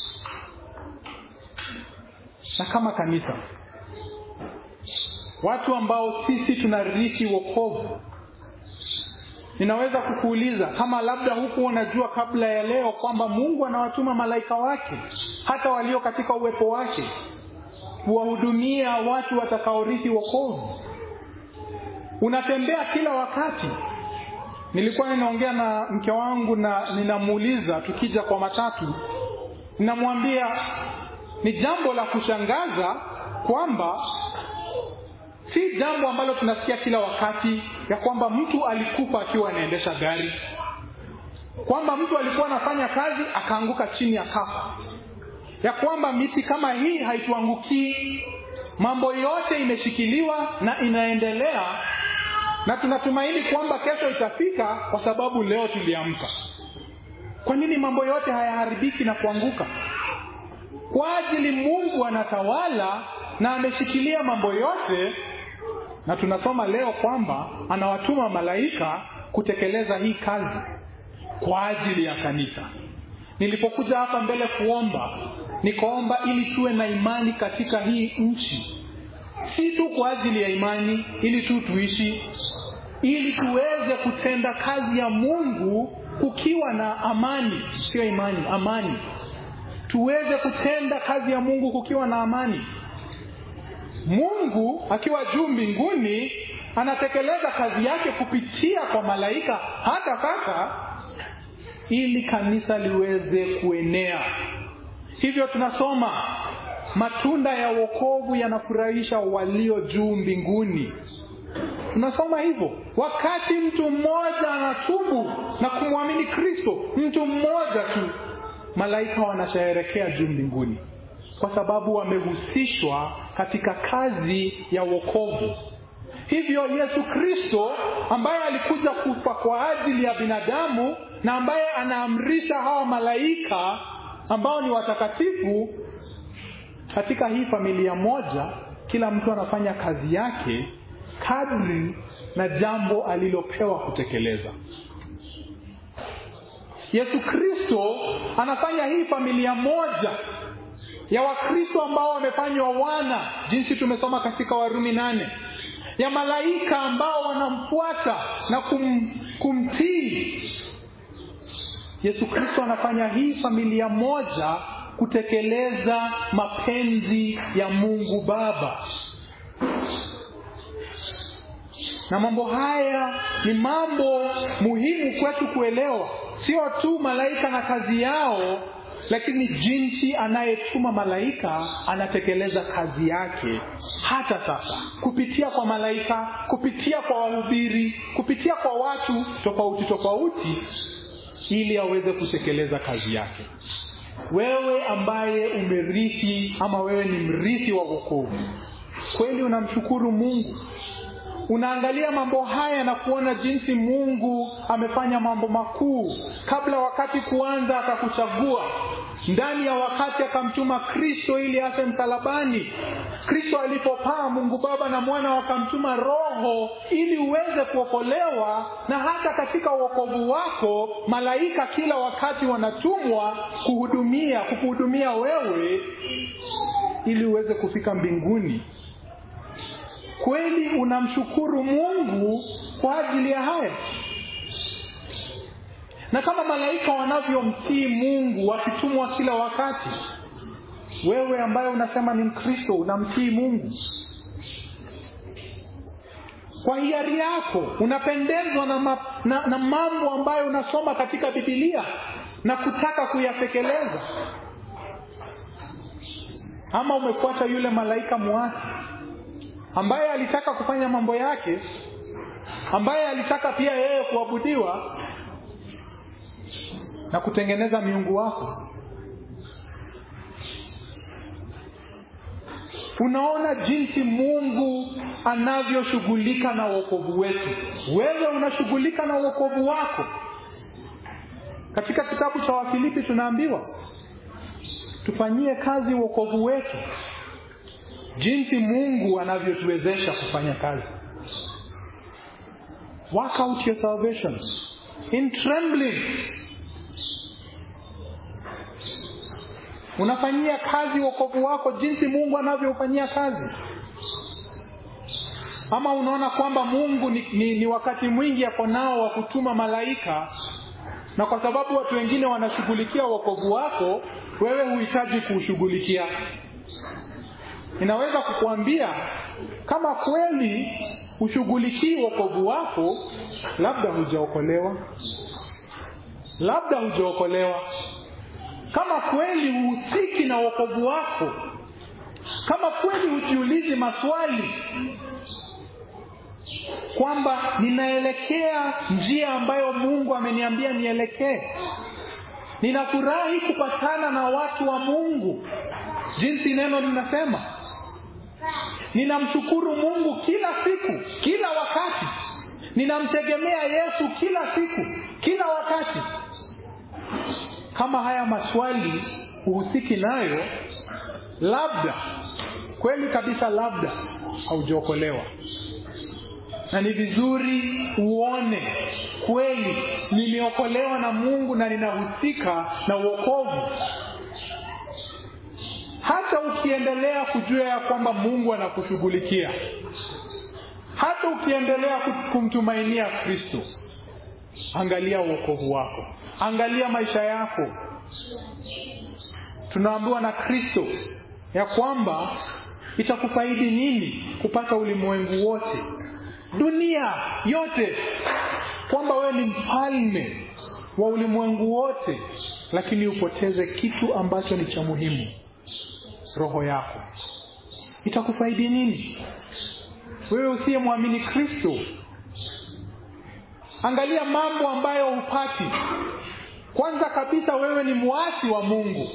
Na kama kanisa, watu ambao sisi tunarithi wokovu, ninaweza kukuuliza, kama labda huku unajua kabla ya leo kwamba Mungu anawatuma malaika wake hata walio katika uwepo wake kuwahudumia watu watakaorithi wokovu. Unatembea kila wakati. Nilikuwa ninaongea na mke wangu na ninamuuliza, tukija kwa matatu, ninamwambia ni jambo la kushangaza kwamba si jambo ambalo tunasikia kila wakati, ya kwamba mtu alikufa akiwa anaendesha gari, kwamba mtu alikuwa anafanya kazi akaanguka chini akafa, ya kwamba miti kama hii haituangukii. Mambo yote imeshikiliwa na inaendelea, na tunatumaini kwamba kesho itafika kwa sababu leo tuliamka. Kwa nini mambo yote hayaharibiki na kuanguka? Kwa ajili Mungu anatawala na ameshikilia mambo yote. Na tunasoma leo kwamba anawatuma malaika kutekeleza hii kazi kwa ajili ya kanisa. Nilipokuja hapa mbele kuomba, nikaomba ili tuwe na imani katika hii nchi. Si tu kwa ajili ya imani ili tu tuishi, ili tuweze kutenda kazi ya Mungu kukiwa na amani, sio imani, amani. Tuweze kutenda kazi ya Mungu kukiwa na amani. Mungu akiwa juu mbinguni anatekeleza kazi yake kupitia kwa malaika hata sasa, ili kanisa liweze kuenea. Hivyo tunasoma matunda ya wokovu yanafurahisha walio juu mbinguni. Tunasoma hivyo, wakati mtu mmoja anatubu na kumwamini Kristo, mtu mmoja tu, malaika wanasherehekea juu mbinguni, kwa sababu wamehusishwa katika kazi ya wokovu. Hivyo Yesu Kristo ambaye alikuja kufa kwa ajili ya binadamu, na ambaye anaamrisha hawa malaika ambao ni watakatifu, katika hii familia moja kila mtu anafanya kazi yake kadri na jambo alilopewa kutekeleza. Yesu Kristo anafanya hii familia moja ya Wakristo ambao wamefanywa wana, jinsi tumesoma katika Warumi nane, ya malaika ambao wanamfuata na kum, kumtii. Yesu Kristo anafanya hii familia moja kutekeleza mapenzi ya Mungu Baba. Na mambo haya ni mambo muhimu kwetu kuelewa, sio tu malaika na kazi yao, lakini jinsi anayetuma malaika anatekeleza kazi yake hata sasa, kupitia kwa malaika, kupitia kwa wahubiri, kupitia kwa watu tofauti tofauti, ili aweze kutekeleza kazi yake. Wewe ambaye umerithi ama wewe ni mrithi wa wokovu, kweli unamshukuru Mungu? Unaangalia mambo haya na kuona jinsi Mungu amefanya mambo makuu kabla wakati kuanza akakuchagua, ndani ya wakati akamtuma Kristo ili afe msalabani. Kristo alipopaa, Mungu Baba na Mwana wakamtuma Roho ili uweze kuokolewa, na hata katika wokovu wako malaika kila wakati wanatumwa kuhudumia kukuhudumia wewe ili uweze kufika mbinguni. Kweli unamshukuru Mungu kwa ajili ya haya? Na kama malaika wanavyomtii Mungu wakitumwa kila wakati, wewe ambaye unasema ni Mkristo unamtii Mungu? Kwa hiari yako unapendezwa na, ma, na, na mambo ambayo unasoma katika Biblia na kutaka kuyatekeleza? Ama umefuata yule malaika muasi ambaye alitaka kufanya mambo yake, ambaye alitaka pia yeye kuabudiwa na kutengeneza miungu wako? Unaona jinsi Mungu anavyoshughulika na wokovu wetu. Wewe unashughulika na wokovu wako. Katika kitabu cha Wafilipi tunaambiwa tufanyie kazi wokovu wetu, jinsi Mungu anavyotuwezesha kufanya kazi. Work out your salvation in trembling. Unafanyia kazi wokovu wako jinsi Mungu anavyofanyia kazi? Ama unaona kwamba Mungu ni, ni, ni wakati mwingi hapo nao wa kutuma malaika, na kwa sababu watu wengine wanashughulikia wokovu wako, wewe huhitaji kushughulikia? Ninaweza kukuambia kama kweli ushughulikii wokovu wako, labda hujaokolewa. Labda hujaokolewa. Kama kweli uhusiki na wokovu wako, kama kweli hujiulizi maswali kwamba ninaelekea njia ambayo Mungu ameniambia nielekee, ninafurahi kupatana na watu wa Mungu jinsi neno linasema, ninamshukuru Mungu kila siku, kila wakati, ninamtegemea Yesu kila siku, kila wakati, kama haya maswali uhusiki nayo, labda kweli kabisa, labda haujaokolewa. Na ni vizuri uone kweli nimeokolewa na Mungu na ninahusika na wokovu. Hata ukiendelea kujua ya kwamba Mungu anakushughulikia, hata ukiendelea kumtumainia Kristo, angalia wokovu wako, angalia maisha yako. Tunaambiwa na Kristo ya kwamba itakufaidi nini kupata ulimwengu wote, dunia yote, kwamba wewe ni mfalme wa ulimwengu wote, lakini upoteze kitu ambacho ni cha muhimu, roho yako. Itakufaidi nini wewe usiyemwamini Kristo? Angalia mambo ambayo hupati. Kwanza kabisa, wewe ni muasi wa Mungu.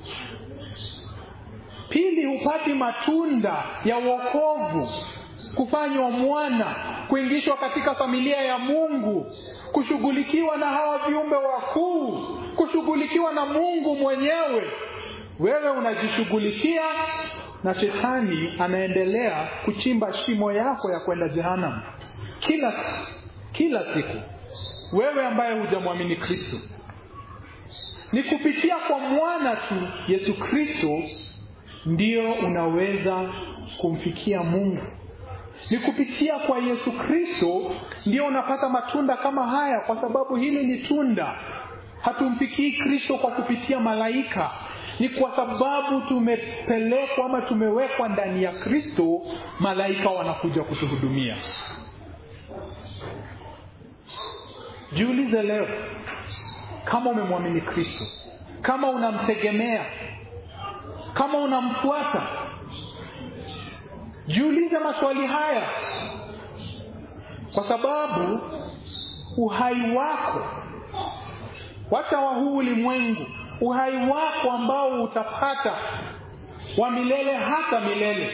Pili, hupati matunda ya wokovu, kufanywa mwana, kuingishwa katika familia ya Mungu, kushughulikiwa na hawa viumbe wakuu, kushughulikiwa na Mungu mwenyewe. Wewe unajishughulikia na shetani anaendelea kuchimba shimo yako ya kwenda jehanamu kila kila siku. Wewe ambaye hujamwamini Kristo, ni kupitia kwa mwana tu Yesu Kristo ndio unaweza kumfikia Mungu. Ni kupitia kwa Yesu Kristo ndio unapata matunda kama haya, kwa sababu hili ni tunda. Hatumfikii Kristo kwa kupitia malaika, ni kwa sababu tumepelekwa ama tumewekwa ndani ya Kristo, malaika wanakuja kutuhudumia. Jiulize leo, kama umemwamini Kristo, kama unamtegemea, kama unamfuata, jiulize maswali haya, kwa sababu uhai wako, wacha wa huu ulimwengu, uhai wako ambao utapata wa milele hata milele,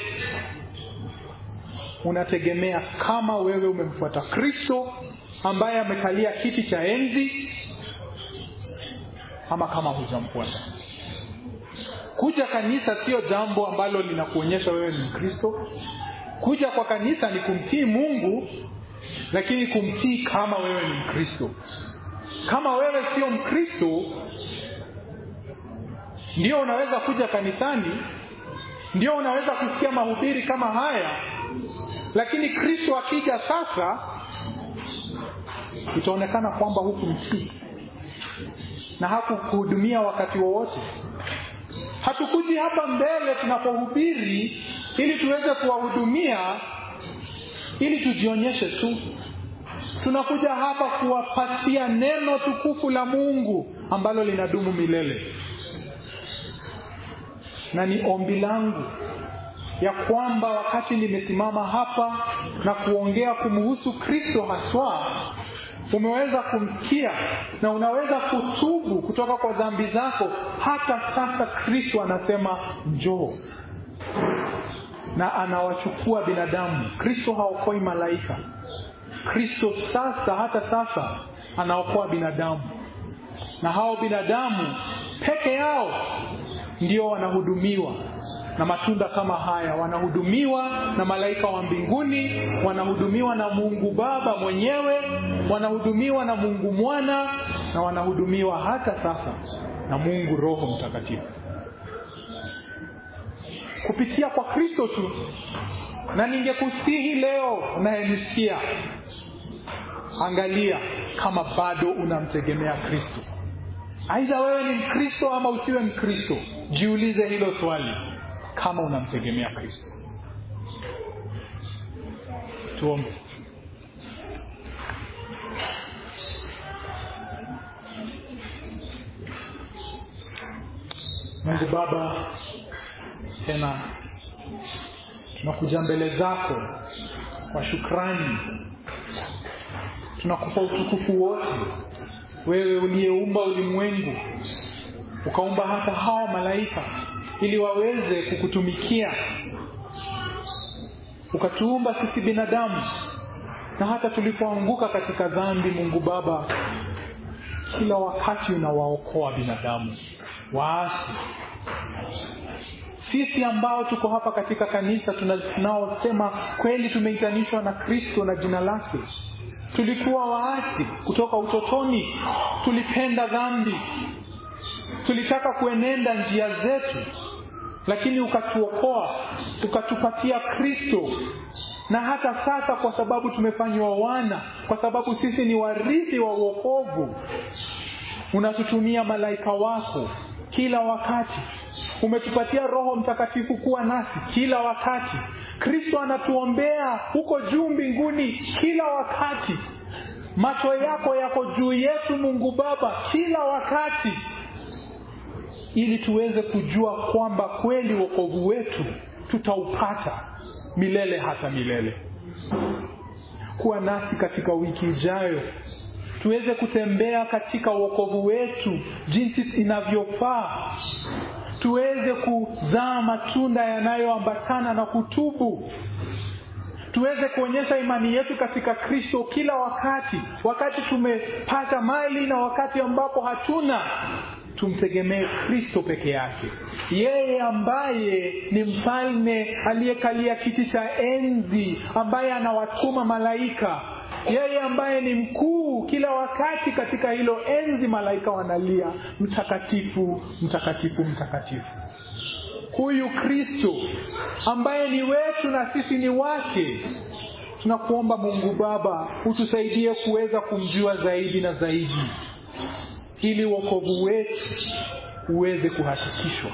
unategemea kama wewe umemfuata Kristo ambaye amekalia kiti cha enzi, ama kama hujamfuata. Kuja kanisa sio jambo ambalo linakuonyesha wewe ni Mkristo. Kuja kwa kanisa ni kumtii Mungu, lakini kumtii kama wewe ni Mkristo. Kama wewe sio Mkristo, ndio unaweza kuja kanisani, ndio unaweza kusikia mahubiri kama haya, lakini Kristo akija sasa, itaonekana kwamba hukumtii na hakukuhudumia wakati wowote. Hatukuji hapa mbele tunapohubiri ili tuweze kuwahudumia, ili tujionyeshe tu. Tunakuja hapa kuwapatia neno tukufu la Mungu ambalo linadumu milele. Na ni ombi langu ya kwamba wakati nimesimama hapa na kuongea kumhusu Kristo haswa, umeweza kumsikia na unaweza kutubu kutoka kwa dhambi zako. Hata sasa Kristo anasema njoo, na anawachukua binadamu. Kristo haokoi malaika. Kristo sasa, hata sasa anaokoa binadamu, na hao binadamu peke yao ndio wanahudumiwa na matunda kama haya. Wanahudumiwa na malaika wa mbinguni, wanahudumiwa na Mungu Baba mwenyewe, wanahudumiwa na Mungu Mwana, na wanahudumiwa hata sasa na Mungu Roho Mtakatifu kupitia kwa Kristo tu. Na ningekusihi leo unayenisikia, angalia kama bado unamtegemea Kristo. Aidha wewe ni Mkristo ama usiwe Mkristo, jiulize hilo swali, kama unamtegemea Kristo. Tuombe. Mungu Baba, tena tunakuja mbele zako kwa shukrani. Tunakupa utukufu wote, wewe uliyeumba ulimwengu, ukaumba hata hao malaika ili waweze kukutumikia. Ukatuumba sisi binadamu, na hata tulipoanguka katika dhambi, Mungu Baba, kila wakati unawaokoa binadamu waasi. Sisi ambao tuko hapa katika kanisa tunaosema kweli tumeitanishwa na Kristo na jina lake, tulikuwa waasi kutoka utotoni. Tulipenda dhambi, tulitaka kuenenda njia zetu, lakini ukatuokoa, ukatupatia Kristo. Na hata sasa, kwa sababu tumefanywa wana, kwa sababu sisi ni warithi wa wokovu, unatutumia malaika wako kila wakati. Umetupatia Roho Mtakatifu kuwa nasi kila wakati. Kristo anatuombea huko juu mbinguni kila wakati. Macho yako yako juu yetu, Mungu Baba, kila wakati, ili tuweze kujua kwamba kweli wokovu wetu tutaupata milele hata milele. Kuwa nasi katika wiki ijayo, tuweze kutembea katika wokovu wetu jinsi inavyofaa. Tuweze kuzaa matunda yanayoambatana na kutubu. Tuweze kuonyesha imani yetu katika Kristo kila wakati, wakati tumepata mali na wakati ambapo hatuna. Tumtegemee Kristo peke yake, yeye ambaye ni mfalme aliyekalia kiti cha enzi, ambaye anawatuma malaika, yeye ambaye ni mkuu. Kila wakati katika hilo enzi malaika wanalia mtakatifu, mtakatifu, mtakatifu. Huyu Kristo ambaye ni wetu na sisi ni wake, tunakuomba Mungu Baba utusaidie kuweza kumjua zaidi na zaidi, ili wokovu wetu uweze kuhakikishwa.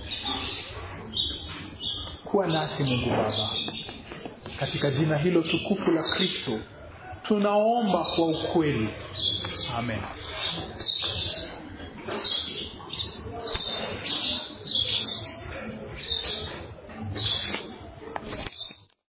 Kuwa nasi Mungu Baba, katika jina hilo tukufu la Kristo tunaomba kwa ukweli. Amen.